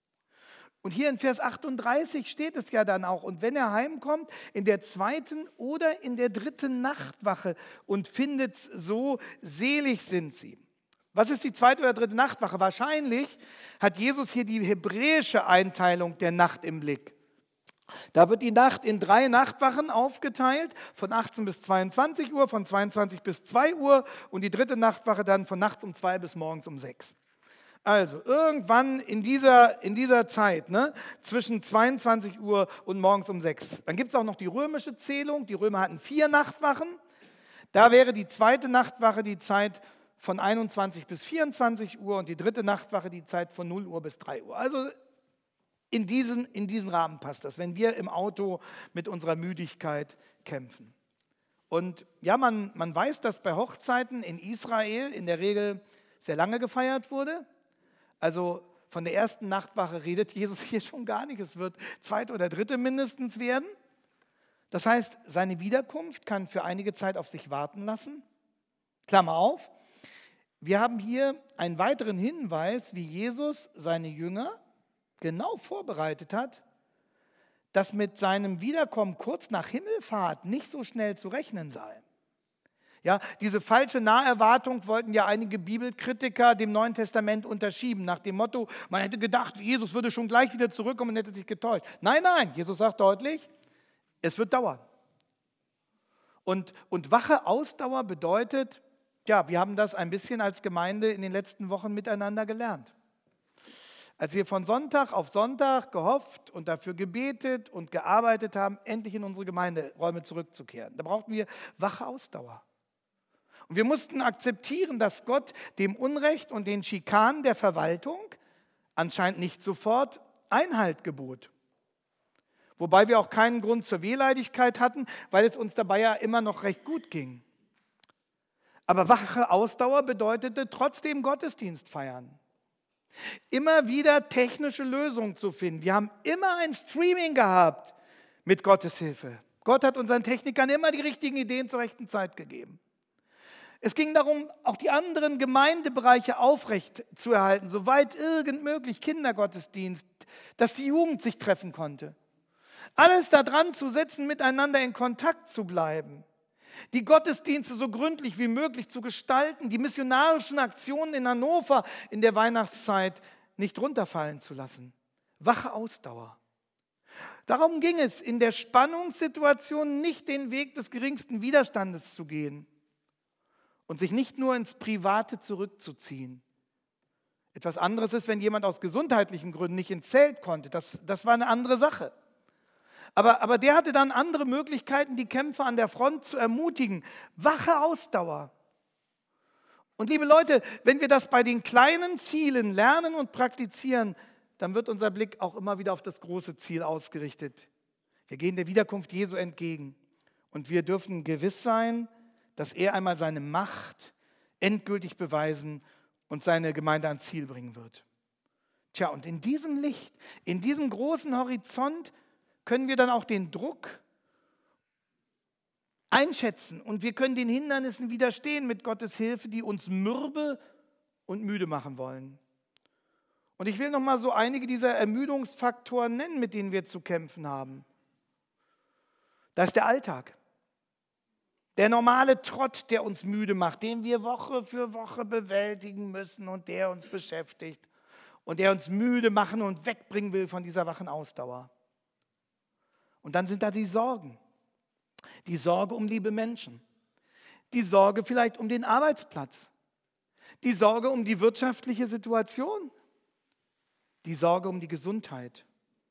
Und hier in Vers 38 steht es ja dann auch, und wenn er heimkommt, in der 2. oder in der 3. Nachtwache und findet so, selig sind sie. Was ist die 2. oder 3. Nachtwache? Wahrscheinlich hat Jesus hier die hebräische Einteilung der Nacht im Blick. Da wird die Nacht in 3 Nachtwachen aufgeteilt, von 18 bis 22 Uhr, von 22 bis 2 Uhr und die 3. Nachtwache dann von nachts um 2 bis morgens um 6. Also irgendwann in dieser Zeit, zwischen 22 Uhr und morgens um 6. Dann gibt es auch noch die römische Zählung. Die Römer hatten 4 Nachtwachen. Da wäre die 2. Nachtwache die Zeit von 21 bis 24 Uhr und die 3. Nachtwache die Zeit von 0 Uhr bis 3 Uhr. Also in diesen Rahmen passt das, wenn wir im Auto mit unserer Müdigkeit kämpfen. Und ja, man weiß, dass bei Hochzeiten in Israel in der Regel sehr lange gefeiert wurde. Also von der 1. Nachtwache redet Jesus hier schon gar nicht. Es wird 2. oder 3. mindestens werden. Das heißt, seine Wiederkunft kann für einige Zeit auf sich warten lassen. Klammer auf. Wir haben hier einen weiteren Hinweis, wie Jesus seine Jünger genau vorbereitet hat, dass mit seinem Wiederkommen kurz nach Himmelfahrt nicht so schnell zu rechnen sei. Ja, diese falsche Naherwartung wollten ja einige Bibelkritiker dem Neuen Testament unterschieben, nach dem Motto, man hätte gedacht, Jesus würde schon gleich wieder zurückkommen und hätte sich getäuscht. Nein, Jesus sagt deutlich, es wird dauern. Und wache Ausdauer bedeutet, ja, wir haben das ein bisschen als Gemeinde in den letzten Wochen miteinander gelernt. Als wir von Sonntag auf Sonntag gehofft und dafür gebetet und gearbeitet haben, endlich in unsere Gemeinderäume zurückzukehren. Da brauchten wir wache Ausdauer. Und wir mussten akzeptieren, dass Gott dem Unrecht und den Schikanen der Verwaltung anscheinend nicht sofort Einhalt gebot. Wobei wir auch keinen Grund zur Wehleidigkeit hatten, weil es uns dabei ja immer noch recht gut ging. Aber wache Ausdauer bedeutete trotzdem Gottesdienst feiern. Immer wieder technische Lösungen zu finden. Wir haben immer ein Streaming gehabt mit Gottes Hilfe. Gott hat unseren Technikern immer die richtigen Ideen zur rechten Zeit gegeben. Es ging darum, auch die anderen Gemeindebereiche aufrecht zu erhalten, soweit irgend möglich, Kindergottesdienst, dass die Jugend sich treffen konnte. Alles daran zu setzen, miteinander in Kontakt zu bleiben. Die Gottesdienste so gründlich wie möglich zu gestalten, die missionarischen Aktionen in Hannover in der Weihnachtszeit nicht runterfallen zu lassen. Wache Ausdauer. Darum ging es, in der Spannungssituation nicht den Weg des geringsten Widerstandes zu gehen und sich nicht nur ins Private zurückzuziehen. Etwas anderes ist, wenn jemand aus gesundheitlichen Gründen nicht ins Zelt konnte. Das war eine andere Sache. Aber der hatte dann andere Möglichkeiten, die Kämpfer an der Front zu ermutigen. Wache Ausdauer. Und liebe Leute, wenn wir das bei den kleinen Zielen lernen und praktizieren, dann wird unser Blick auch immer wieder auf das große Ziel ausgerichtet. Wir gehen der Wiederkunft Jesu entgegen. Und wir dürfen gewiss sein, dass er einmal seine Macht endgültig beweisen und seine Gemeinde ans Ziel bringen wird. Tja, und in diesem Licht, in diesem großen Horizont können wir dann auch den Druck einschätzen und wir können den Hindernissen widerstehen mit Gottes Hilfe, die uns mürbe und müde machen wollen. Und ich will noch mal so einige dieser Ermüdungsfaktoren nennen, mit denen wir zu kämpfen haben. Da ist der Alltag. Der normale Trott, der uns müde macht, den wir Woche für Woche bewältigen müssen und der uns beschäftigt und der uns müde machen und wegbringen will von dieser wachen Ausdauer. Und dann sind da die Sorgen. Die Sorge um liebe Menschen. Die Sorge vielleicht um den Arbeitsplatz. Die Sorge um die wirtschaftliche Situation. Die Sorge um die Gesundheit.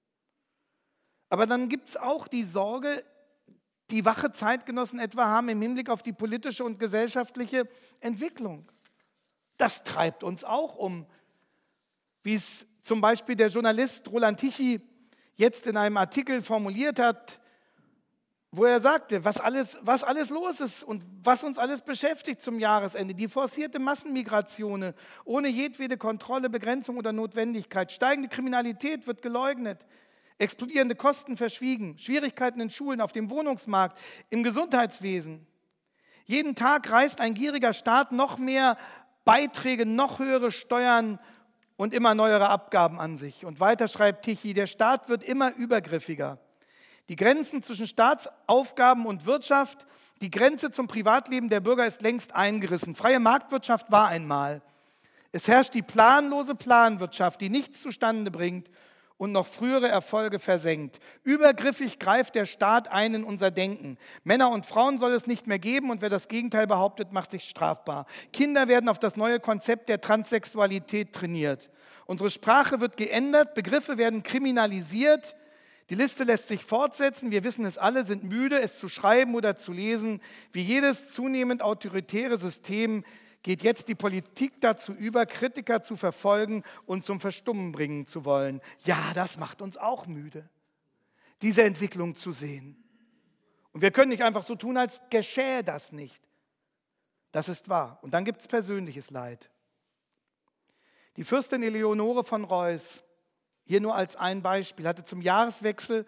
Aber dann gibt es auch die Sorge, die wache Zeitgenossen etwa haben im Hinblick auf die politische und gesellschaftliche Entwicklung. Das treibt uns auch um. Wie es zum Beispiel der Journalist Roland Tichy jetzt in einem Artikel formuliert hat, wo er sagte, was alles los ist und was uns alles beschäftigt zum Jahresende. Die forcierte Massenmigration ohne jedwede Kontrolle, Begrenzung oder Notwendigkeit. Steigende Kriminalität wird geleugnet. Explodierende Kosten verschwiegen. Schwierigkeiten in Schulen, auf dem Wohnungsmarkt, im Gesundheitswesen. Jeden Tag reißt ein gieriger Staat noch mehr Beiträge, noch höhere Steuern und immer neuere Abgaben an sich. Und weiter schreibt Tichy, der Staat wird immer übergriffiger. Die Grenzen zwischen Staatsaufgaben und Wirtschaft, die Grenze zum Privatleben der Bürger ist längst eingerissen. Freie Marktwirtschaft war einmal. Es herrscht die planlose Planwirtschaft, die nichts zustande bringt und noch frühere Erfolge versenkt. Übergriffig greift der Staat ein in unser Denken. Männer und Frauen soll es nicht mehr geben und wer das Gegenteil behauptet, macht sich strafbar. Kinder werden auf das neue Konzept der Transsexualität trainiert. Unsere Sprache wird geändert, Begriffe werden kriminalisiert. Die Liste lässt sich fortsetzen. Wir wissen es alle, sind müde, es zu schreiben oder zu lesen. Wie jedes zunehmend autoritäre System geht jetzt die Politik dazu über, Kritiker zu verfolgen und zum Verstummen bringen zu wollen. Ja, das macht uns auch müde, diese Entwicklung zu sehen. Und wir können nicht einfach so tun, als geschähe das nicht. Das ist wahr. Und dann gibt es persönliches Leid. Die Fürstin Eleonore von Reuß, hier nur als ein Beispiel, hatte zum Jahreswechsel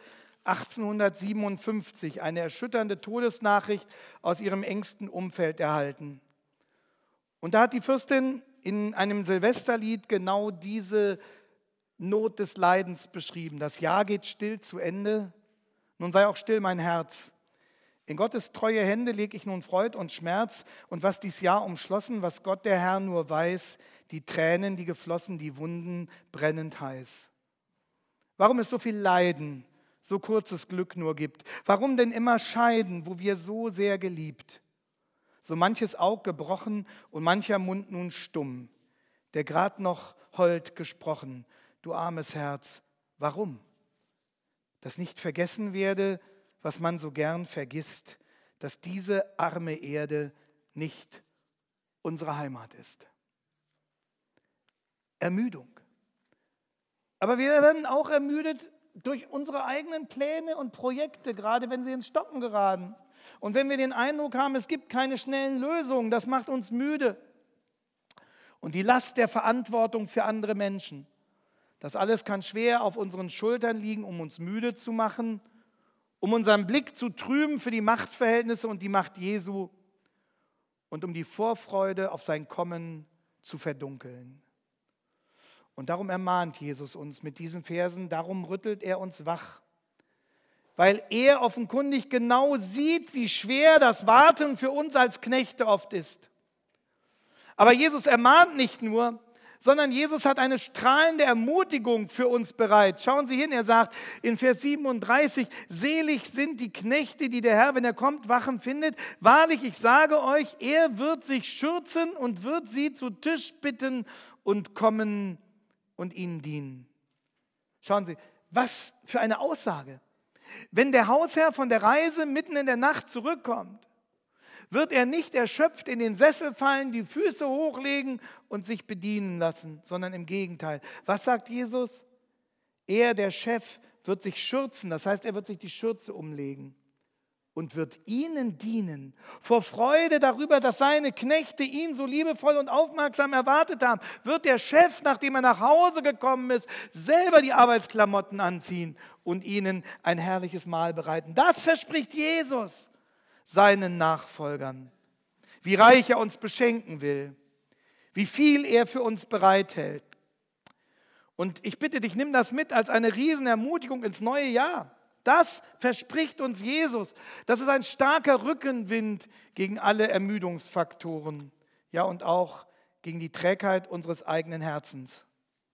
1857 eine erschütternde Todesnachricht aus ihrem engsten Umfeld erhalten. Und da hat die Fürstin in einem Silvesterlied genau diese Not des Leidens beschrieben. Das Jahr geht still zu Ende, nun sei auch still mein Herz. In Gottes treue Hände leg ich nun Freud und Schmerz und was dies Jahr umschlossen, was Gott der Herr nur weiß, die Tränen, die geflossen, die Wunden brennend heiß. Warum es so viel Leiden, so kurzes Glück nur gibt? Warum denn immer scheiden, wo wir so sehr geliebt? So manches Aug gebrochen und mancher Mund nun stumm, der grad noch hold gesprochen, du armes Herz, warum? Dass nicht vergessen werde, was man so gern vergisst, dass diese arme Erde nicht unsere Heimat ist. Ermüdung. Aber wir werden auch ermüdet durch unsere eigenen Pläne und Projekte, gerade wenn sie ins Stocken geraten. Und wenn wir den Eindruck haben, es gibt keine schnellen Lösungen, das macht uns müde. Und die Last der Verantwortung für andere Menschen, das alles kann schwer auf unseren Schultern liegen, um uns müde zu machen, um unseren Blick zu trüben für die Machtverhältnisse und die Macht Jesu und um die Vorfreude auf sein Kommen zu verdunkeln. Und darum ermahnt Jesus uns mit diesen Versen, darum rüttelt er uns wach, weil er offenkundig genau sieht, wie schwer das Warten für uns als Knechte oft ist. Aber Jesus ermahnt nicht nur, sondern Jesus hat eine strahlende Ermutigung für uns bereit. Schauen Sie hin, er sagt in Vers 37, selig sind die Knechte, die der Herr, wenn er kommt, wachen findet. Wahrlich, ich sage euch, er wird sich schürzen und wird sie zu Tisch bitten und kommen und ihnen dienen. Schauen Sie, was für eine Aussage. Wenn der Hausherr von der Reise mitten in der Nacht zurückkommt, wird er nicht erschöpft in den Sessel fallen, die Füße hochlegen und sich bedienen lassen, sondern im Gegenteil. Was sagt Jesus? Er, der Chef, wird sich schürzen, das heißt, er wird sich die Schürze umlegen und wird ihnen dienen, vor Freude darüber, dass seine Knechte ihn so liebevoll und aufmerksam erwartet haben, wird der Chef, nachdem er nach Hause gekommen ist, selber die Arbeitsklamotten anziehen und ihnen ein herrliches Mahl bereiten. Das verspricht Jesus seinen Nachfolgern. Wie reich er uns beschenken will, wie viel er für uns bereithält. Und ich bitte dich, nimm das mit als eine Riesenermutigung ins neue Jahr. Das verspricht uns Jesus. Das ist ein starker Rückenwind gegen alle Ermüdungsfaktoren. Ja, und auch gegen die Trägheit unseres eigenen Herzens.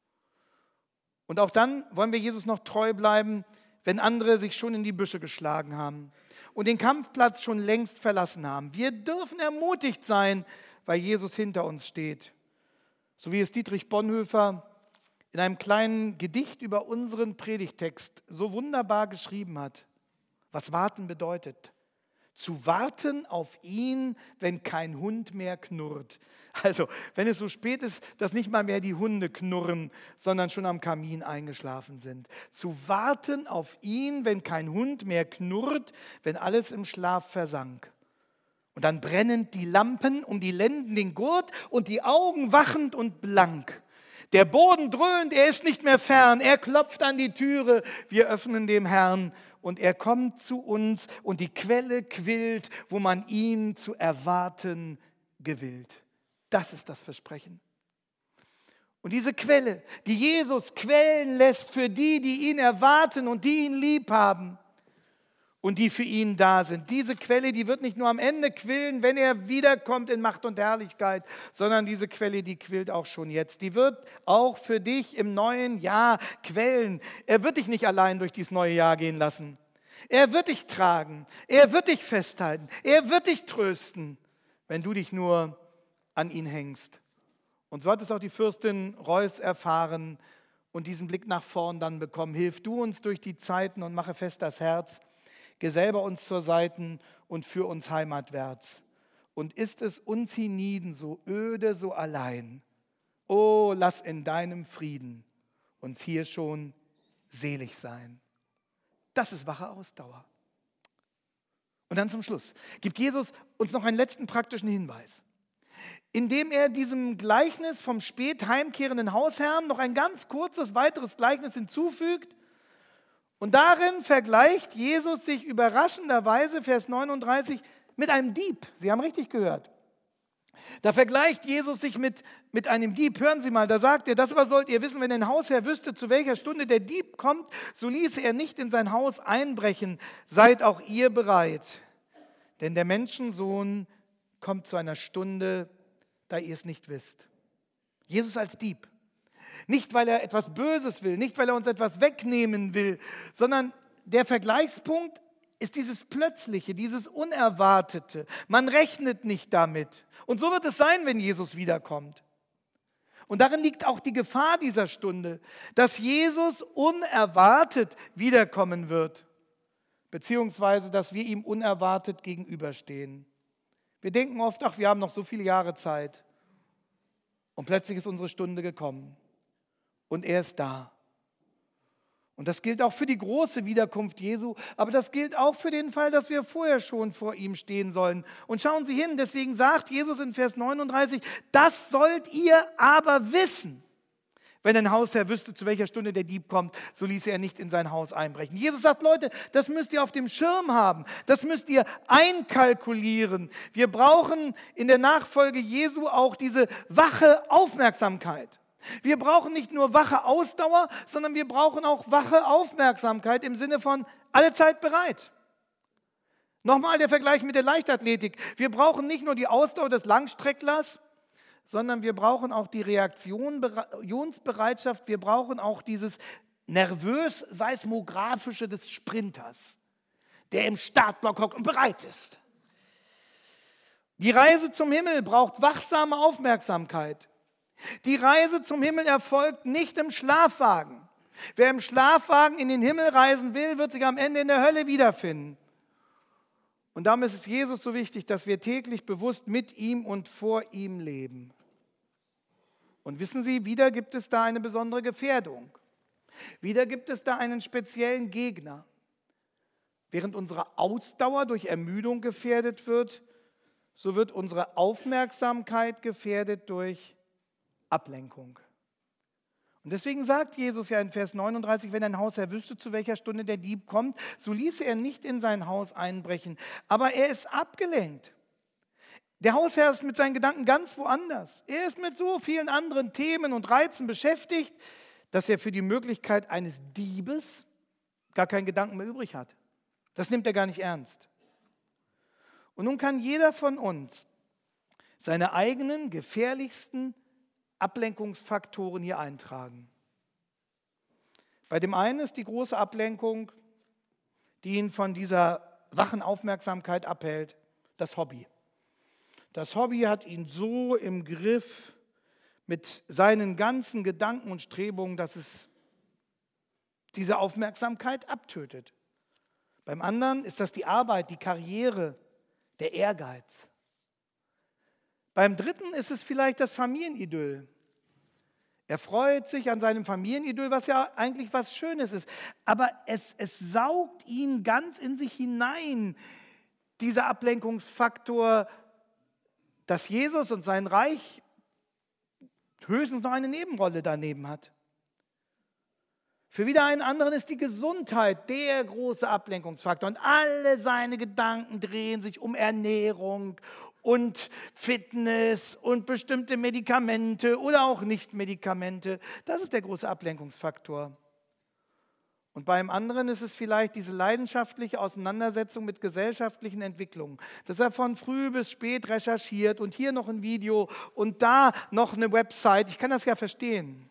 Und auch dann wollen wir Jesus noch treu bleiben, wenn andere sich schon in die Büsche geschlagen haben und den Kampfplatz schon längst verlassen haben. Wir dürfen ermutigt sein, weil Jesus hinter uns steht. So wie es Dietrich Bonhoeffer in einem kleinen Gedicht über unseren Predigtext so wunderbar geschrieben hat, was warten bedeutet. Zu warten auf ihn, wenn kein Hund mehr knurrt. Also, wenn es so spät ist, dass nicht mal mehr die Hunde knurren, sondern schon am Kamin eingeschlafen sind. Zu warten auf ihn, wenn kein Hund mehr knurrt, wenn alles im Schlaf versank. Und dann brennend die Lampen um die Lenden, den Gurt und die Augen wachend und blank. Der Boden dröhnt, er ist nicht mehr fern, er klopft an die Türe, wir öffnen dem Herrn und er kommt zu uns und die Quelle quillt, wo man ihn zu erwarten gewillt. Das ist das Versprechen. Und diese Quelle, die Jesus quellen lässt für die, die ihn erwarten und die ihn lieb haben und die für ihn da sind. Diese Quelle, die wird nicht nur am Ende quillen, wenn er wiederkommt in Macht und Herrlichkeit, sondern diese Quelle, die quillt auch schon jetzt. Die wird auch für dich im neuen Jahr quellen. Er wird dich nicht allein durch dieses neue Jahr gehen lassen. Er wird dich tragen, er wird dich festhalten, er wird dich trösten, wenn du dich nur an ihn hängst. Und so hat es auch die Fürstin Reuß erfahren und diesen Blick nach vorn dann bekommen. Hilf du uns durch die Zeiten und mache fest das Herz. Geh selber uns zur Seiten und führ uns heimatwärts. Und ist es uns hienieden so öde, so allein, oh, lass in deinem Frieden uns hier schon selig sein. Das ist wache Ausdauer. Und dann zum Schluss gibt Jesus uns noch einen letzten praktischen Hinweis, indem er diesem Gleichnis vom spät heimkehrenden Hausherrn noch ein ganz kurzes weiteres Gleichnis hinzufügt. Und darin vergleicht Jesus sich überraschenderweise, Vers 39, mit einem Dieb. Sie haben richtig gehört. Da vergleicht Jesus sich mit einem Dieb. Hören Sie mal, da sagt er, das aber sollt ihr wissen, wenn ein Hausherr wüsste, zu welcher Stunde der Dieb kommt, so ließe er nicht in sein Haus einbrechen. Seid auch ihr bereit. Denn der Menschensohn kommt zu einer Stunde, da ihr es nicht wisst. Jesus als Dieb. Nicht, weil er etwas Böses will, nicht, weil er uns etwas wegnehmen will, sondern der Vergleichspunkt ist dieses Plötzliche, dieses Unerwartete. Man rechnet nicht damit. Und so wird es sein, wenn Jesus wiederkommt. Und darin liegt auch die Gefahr dieser Stunde, dass Jesus unerwartet wiederkommen wird, beziehungsweise dass wir ihm unerwartet gegenüberstehen. Wir denken oft, ach, wir haben noch so viele Jahre Zeit. Und plötzlich ist unsere Stunde gekommen. Und er ist da. Und das gilt auch für die große Wiederkunft Jesu, aber das gilt auch für den Fall, dass wir vorher schon vor ihm stehen sollen. Und schauen Sie hin, deswegen sagt Jesus in Vers 39, das sollt ihr aber wissen. Wenn ein Hausherr wüsste, zu welcher Stunde der Dieb kommt, so ließe er nicht in sein Haus einbrechen. Jesus sagt, Leute, das müsst ihr auf dem Schirm haben. Das müsst ihr einkalkulieren. Wir brauchen in der Nachfolge Jesu auch diese wache Aufmerksamkeit. Wir brauchen nicht nur wache Ausdauer, sondern wir brauchen auch wache Aufmerksamkeit im Sinne von alle Zeit bereit. Nochmal der Vergleich mit der Leichtathletik. Wir brauchen nicht nur die Ausdauer des Langstrecklers, sondern wir brauchen auch die Reaktionsbereitschaft, wir brauchen auch dieses nervös-seismografische des Sprinters, der im Startblock hockt und bereit ist. Die Reise zum Himmel braucht wachsame Aufmerksamkeit. Die Reise zum Himmel erfolgt nicht im Schlafwagen. Wer im Schlafwagen in den Himmel reisen will, wird sich am Ende in der Hölle wiederfinden. Und darum ist es Jesus so wichtig, dass wir täglich bewusst mit ihm und vor ihm leben. Und wissen Sie, wieder gibt es da eine besondere Gefährdung. Wieder gibt es da einen speziellen Gegner. Während unsere Ausdauer durch Ermüdung gefährdet wird, so wird unsere Aufmerksamkeit gefährdet durch Ablenkung. Und deswegen sagt Jesus ja in Vers 39, wenn ein Hausherr wüsste, zu welcher Stunde der Dieb kommt, so ließe er nicht in sein Haus einbrechen. Aber er ist abgelenkt. Der Hausherr ist mit seinen Gedanken ganz woanders. Er ist mit so vielen anderen Themen und Reizen beschäftigt, dass er für die Möglichkeit eines Diebes gar keinen Gedanken mehr übrig hat. Das nimmt er gar nicht ernst. Und nun kann jeder von uns seine eigenen gefährlichsten Ablenkungsfaktoren hier eintragen. Bei dem einen ist die große Ablenkung, die ihn von dieser wachen Aufmerksamkeit abhält, das Hobby. Das Hobby hat ihn so im Griff mit seinen ganzen Gedanken und Strebungen, dass es diese Aufmerksamkeit abtötet. Beim anderen ist das die Arbeit, die Karriere, der Ehrgeiz. Beim dritten ist es vielleicht das Familienidyll. Er freut sich an seinem Familienidyll, was ja eigentlich was Schönes ist. Aber es saugt ihn ganz in sich hinein, dieser Ablenkungsfaktor, dass Jesus und sein Reich höchstens noch eine Nebenrolle daneben hat. Für wieder einen anderen ist die Gesundheit der große Ablenkungsfaktor. Und alle seine Gedanken drehen sich um Ernährung und Fitness und bestimmte Medikamente oder auch Nicht-Medikamente. Das ist der große Ablenkungsfaktor. Und beim anderen ist es vielleicht diese leidenschaftliche Auseinandersetzung mit gesellschaftlichen Entwicklungen, dass er von früh bis spät recherchiert und hier noch ein Video und da noch eine Website. Ich kann das ja verstehen.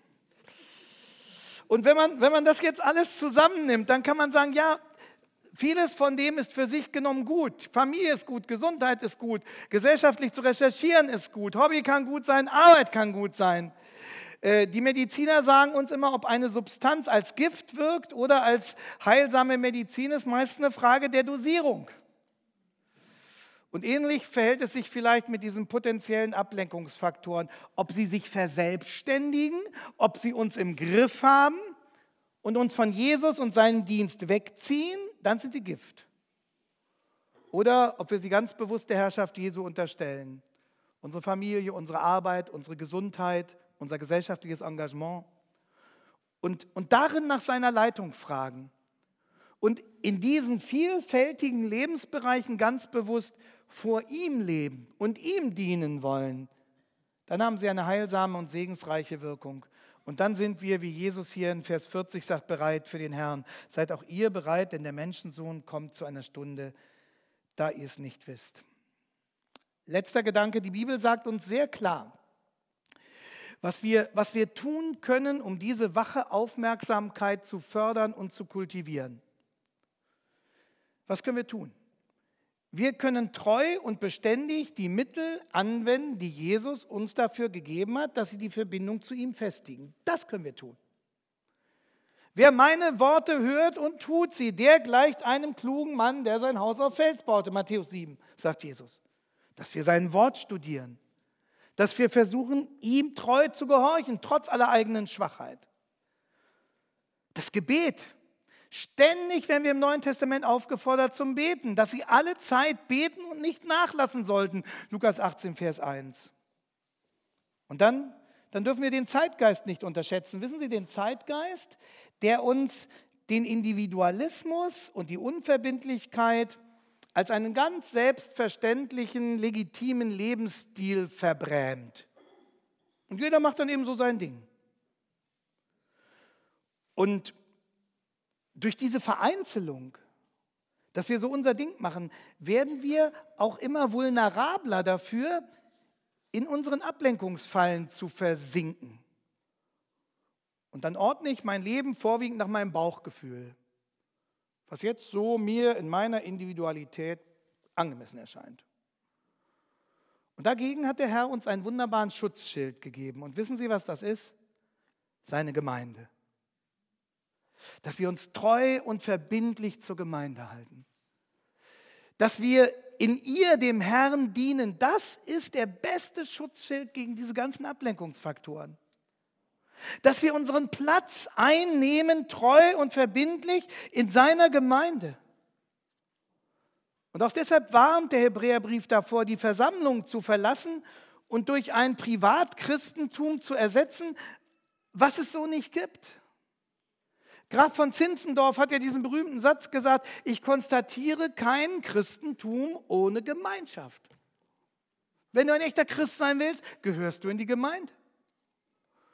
Und wenn man das jetzt alles zusammennimmt, dann kann man sagen, ja, vieles von dem ist für sich genommen gut. Familie ist gut, Gesundheit ist gut, gesellschaftlich zu recherchieren ist gut, Hobby kann gut sein, Arbeit kann gut sein. Die Mediziner sagen uns immer, ob eine Substanz als Gift wirkt oder als heilsame Medizin, ist meist eine Frage der Dosierung. Und ähnlich verhält es sich vielleicht mit diesen potenziellen Ablenkungsfaktoren, ob sie sich verselbstständigen, ob sie uns im Griff haben und uns von Jesus und seinem Dienst wegziehen, dann sind sie Gift. Oder ob wir sie ganz bewusst der Herrschaft Jesu unterstellen. Unsere Familie, unsere Arbeit, unsere Gesundheit, unser gesellschaftliches Engagement. Und darin nach seiner Leitung fragen. Und in diesen vielfältigen Lebensbereichen ganz bewusst vor ihm leben und ihm dienen wollen, dann haben sie eine heilsame und segensreiche Wirkung. Und dann sind wir, wie Jesus hier in Vers 40 sagt, bereit für den Herrn. Seid auch ihr bereit, denn der Menschensohn kommt zu einer Stunde, da ihr es nicht wisst. Letzter Gedanke, die Bibel sagt uns sehr klar, was wir tun können, um diese wache Aufmerksamkeit zu fördern und zu kultivieren. Was können wir tun? Wir können treu und beständig die Mittel anwenden, die Jesus uns dafür gegeben hat, dass sie die Verbindung zu ihm festigen. Das können wir tun. Wer meine Worte hört und tut sie, der gleicht einem klugen Mann, der sein Haus auf Fels baute. Matthäus 7, sagt Jesus. Dass wir sein Wort studieren. Dass wir versuchen, ihm treu zu gehorchen, trotz aller eigenen Schwachheit. Das Gebet. Ständig werden wir im Neuen Testament aufgefordert zum Beten, dass sie alle Zeit beten und nicht nachlassen sollten. Lukas 18, Vers 1. Und dann dürfen wir den Zeitgeist nicht unterschätzen. Wissen Sie, den Zeitgeist, der uns den Individualismus und die Unverbindlichkeit als einen ganz selbstverständlichen, legitimen Lebensstil verbrämt. Und jeder macht dann eben so sein Ding. Und durch diese Vereinzelung, dass wir so unser Ding machen, werden wir auch immer vulnerabler dafür, in unseren Ablenkungsfallen zu versinken. Und dann ordne ich mein Leben vorwiegend nach meinem Bauchgefühl, was jetzt so mir in meiner Individualität angemessen erscheint. Und dagegen hat der Herr uns einen wunderbaren Schutzschild gegeben. Und wissen Sie, was das ist? Seine Gemeinde. Dass wir uns treu und verbindlich zur Gemeinde halten. Dass wir in ihr dem Herrn dienen, das ist der beste Schutzschild gegen diese ganzen Ablenkungsfaktoren. Dass wir unseren Platz einnehmen, treu und verbindlich in seiner Gemeinde. Und auch deshalb warnt der Hebräerbrief davor, die Versammlung zu verlassen und durch ein Privatchristentum zu ersetzen, was es so nicht gibt. Graf von Zinzendorf hat ja diesen berühmten Satz gesagt, ich konstatiere kein Christentum ohne Gemeinschaft. Wenn du ein echter Christ sein willst, gehörst du in die Gemeinde.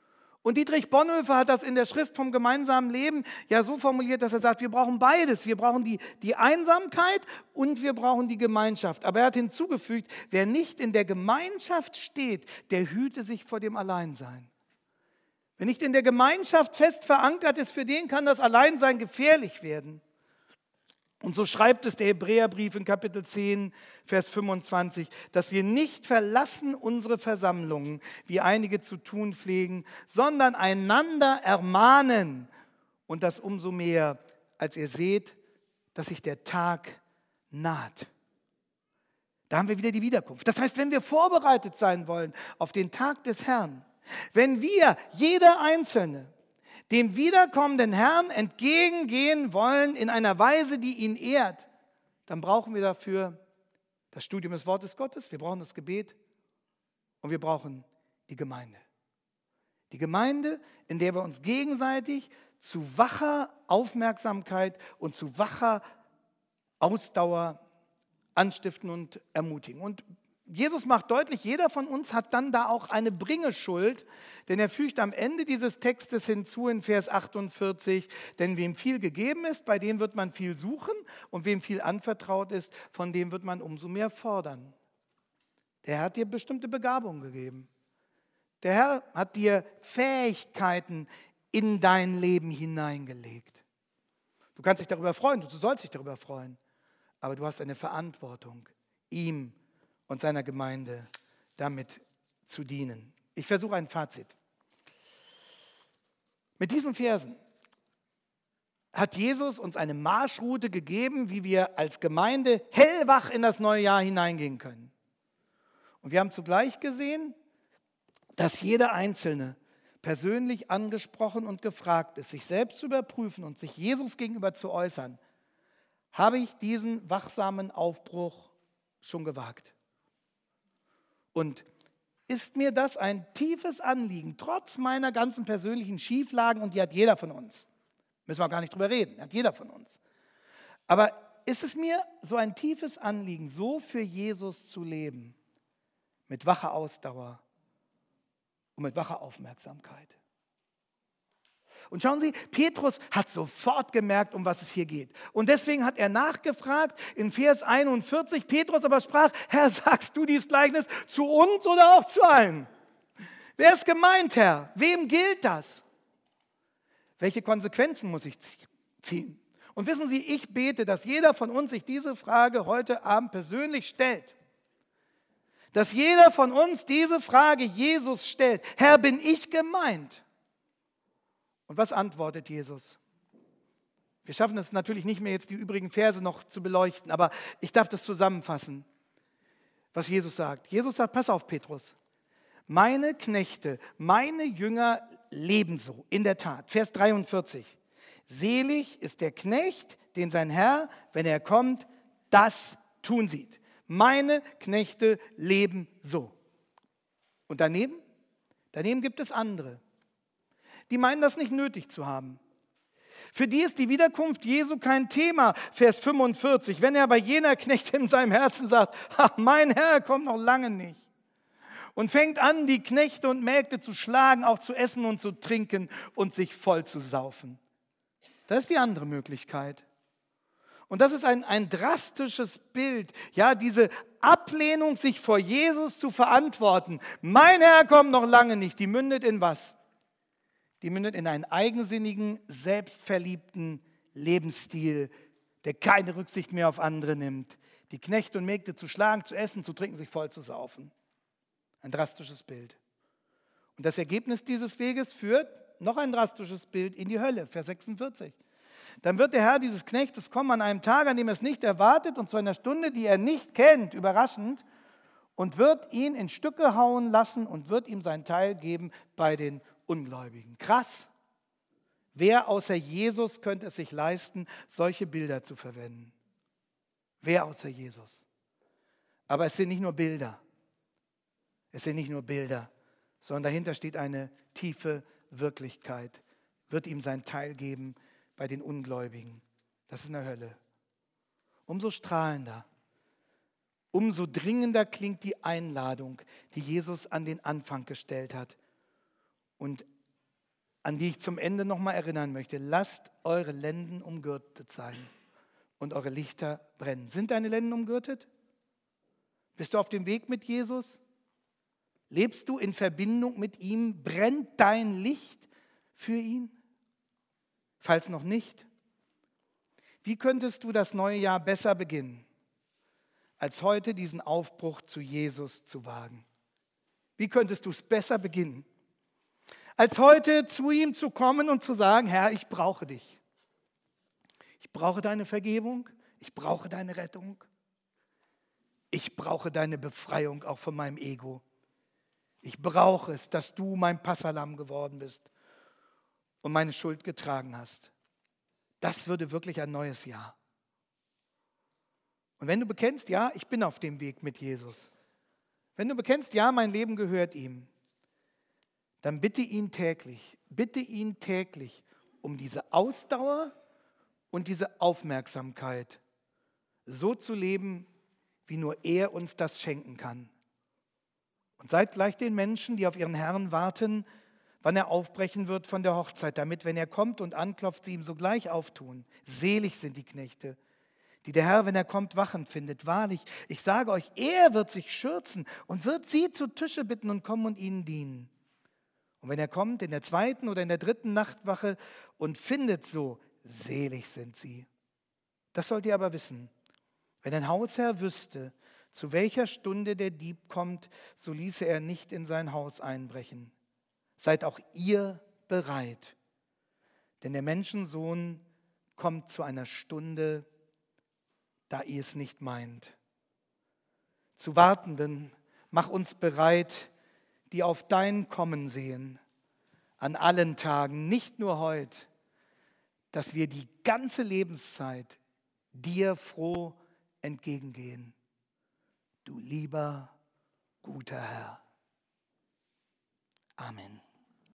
Und Dietrich Bonhoeffer hat das in der Schrift vom gemeinsamen Leben ja so formuliert, dass er sagt, wir brauchen beides. Wir brauchen die Einsamkeit und wir brauchen die Gemeinschaft. Aber er hat hinzugefügt, wer nicht in der Gemeinschaft steht, der hüte sich vor dem Alleinsein. Wer nicht in der Gemeinschaft fest verankert ist, für den kann das Alleinsein gefährlich werden. Und so schreibt es der Hebräerbrief in Kapitel 10, Vers 25, dass wir nicht verlassen unsere Versammlungen, wie einige zu tun pflegen, sondern einander ermahnen. Und das umso mehr, als ihr seht, dass sich der Tag naht. Da haben wir wieder die Wiederkunft. Das heißt, wenn wir vorbereitet sein wollen auf den Tag des Herrn, wenn wir, jeder Einzelne, dem wiederkommenden Herrn entgegengehen wollen in einer Weise, die ihn ehrt, dann brauchen wir dafür das Studium des Wortes Gottes, wir brauchen das Gebet und wir brauchen die Gemeinde. Die Gemeinde, in der wir uns gegenseitig zu wacher Aufmerksamkeit und zu wacher Ausdauer anstiften und ermutigen. Und Jesus macht deutlich, jeder von uns hat dann da auch eine Bringeschuld, denn er fügt am Ende dieses Textes hinzu in Vers 48, denn wem viel gegeben ist, bei dem wird man viel suchen und wem viel anvertraut ist, von dem wird man umso mehr fordern. Der Herr hat dir bestimmte Begabungen gegeben. Der Herr hat dir Fähigkeiten in dein Leben hineingelegt. Du kannst dich darüber freuen, du sollst dich darüber freuen, aber du hast eine Verantwortung, ihm und seiner Gemeinde damit zu dienen. Ich versuche ein Fazit. Mit diesen Versen hat Jesus uns eine Marschroute gegeben, wie wir als Gemeinde hellwach in das neue Jahr hineingehen können. Und wir haben zugleich gesehen, dass jeder Einzelne persönlich angesprochen und gefragt ist, sich selbst zu überprüfen und sich Jesus gegenüber zu äußern. Habe ich diesen wachsamen Aufbruch schon gewagt? Und ist mir das ein tiefes Anliegen, trotz meiner ganzen persönlichen Schieflagen, und die hat jeder von uns. Müssen wir gar nicht drüber reden, hat jeder von uns. Aber ist es mir so ein tiefes Anliegen, so für Jesus zu leben, mit wacher Ausdauer und mit wacher Aufmerksamkeit? Und schauen Sie, Petrus hat sofort gemerkt, um was es hier geht. Und deswegen hat er nachgefragt in Vers 41. Petrus aber sprach, Herr, sagst du dieses Gleichnis zu uns oder auch zu allen? Wer ist gemeint, Herr? Wem gilt das? Welche Konsequenzen muss ich ziehen? Und wissen Sie, ich bete, dass jeder von uns sich diese Frage heute Abend persönlich stellt. Dass jeder von uns diese Frage Jesus stellt. Herr, bin ich gemeint? Und was antwortet Jesus? Wir schaffen es natürlich nicht mehr, jetzt die übrigen Verse noch zu beleuchten, aber ich darf das zusammenfassen, was Jesus sagt. Jesus sagt, pass auf, Petrus, meine Knechte, meine Jünger leben so, in der Tat. Vers 43, selig ist der Knecht, den sein Herr, wenn er kommt, das tun sieht. Meine Knechte leben so. Und daneben gibt es andere. Die meinen das nicht nötig zu haben. Für die ist die Wiederkunft Jesu kein Thema. Vers 45, wenn er bei jener Knecht in seinem Herzen sagt, ach, mein Herr kommt noch lange nicht. Und fängt an, die Knechte und Mägde zu schlagen, auch zu essen und zu trinken und sich voll zu saufen. Das ist die andere Möglichkeit. Und das ist ein drastisches Bild. Ja, diese Ablehnung, sich vor Jesus zu verantworten. Mein Herr kommt noch lange nicht. Die mündet in was? Die mündet in einen eigensinnigen, selbstverliebten Lebensstil, der keine Rücksicht mehr auf andere nimmt. Die Knechte und Mägde zu schlagen, zu essen, zu trinken, sich voll zu saufen. Ein drastisches Bild. Und das Ergebnis dieses Weges führt, noch ein drastisches Bild, in die Hölle, Vers 46. Dann wird der Herr dieses Knechtes kommen an einem Tag, an dem er es nicht erwartet, und zu einer Stunde, die er nicht kennt, überraschend, und wird ihn in Stücke hauen lassen und wird ihm sein Teil geben bei den Ungläubigen. Krass. Wer außer Jesus könnte es sich leisten, solche Bilder zu verwenden? Wer außer Jesus? Aber es sind nicht nur Bilder. Es sind nicht nur Bilder, sondern dahinter steht eine tiefe Wirklichkeit. Wird ihm sein Teil geben bei den Ungläubigen. Das ist in der Hölle. Umso strahlender, umso dringender klingt die Einladung, die Jesus an den Anfang gestellt hat. Und an die ich zum Ende nochmal erinnern möchte. Lasst eure Lenden umgürtet sein und eure Lichter brennen. Sind deine Lenden umgürtet? Bist du auf dem Weg mit Jesus? Lebst du in Verbindung mit ihm? Brennt dein Licht für ihn? Falls noch nicht, wie könntest du das neue Jahr besser beginnen, als heute diesen Aufbruch zu Jesus zu wagen? Wie könntest du es besser beginnen, als heute zu ihm zu kommen und zu sagen, Herr, ich brauche dich. Ich brauche deine Vergebung, ich brauche deine Rettung, ich brauche deine Befreiung auch von meinem Ego. Ich brauche es, dass du mein Passahlamm geworden bist und meine Schuld getragen hast. Das würde wirklich ein neues Jahr. Und wenn du bekennst, ja, ich bin auf dem Weg mit Jesus. Wenn du bekennst, ja, mein Leben gehört ihm, dann bitte ihn täglich um diese Ausdauer und diese Aufmerksamkeit, so zu leben, wie nur er uns das schenken kann. Und seid gleich den Menschen, die auf ihren Herrn warten, wann er aufbrechen wird von der Hochzeit, damit, wenn er kommt und anklopft, sie ihm sogleich auftun. Selig sind die Knechte, die der Herr, wenn er kommt, wachend findet. Wahrlich, ich sage euch, er wird sich schürzen und wird sie zu Tische bitten und kommen und ihnen dienen. Und wenn er kommt in der 2. oder in der 3. Nachtwache und findet so, selig sind sie. Das sollt ihr aber wissen. Wenn ein Hausherr wüsste, zu welcher Stunde der Dieb kommt, so ließe er nicht in sein Haus einbrechen. Seid auch ihr bereit, denn der Menschensohn kommt zu einer Stunde, da ihr es nicht meint. Zu Wartenden, mach uns bereit, die auf dein Kommen sehen, an allen Tagen, nicht nur heute, dass wir die ganze Lebenszeit dir froh entgegengehen. Du lieber, guter Herr. Amen.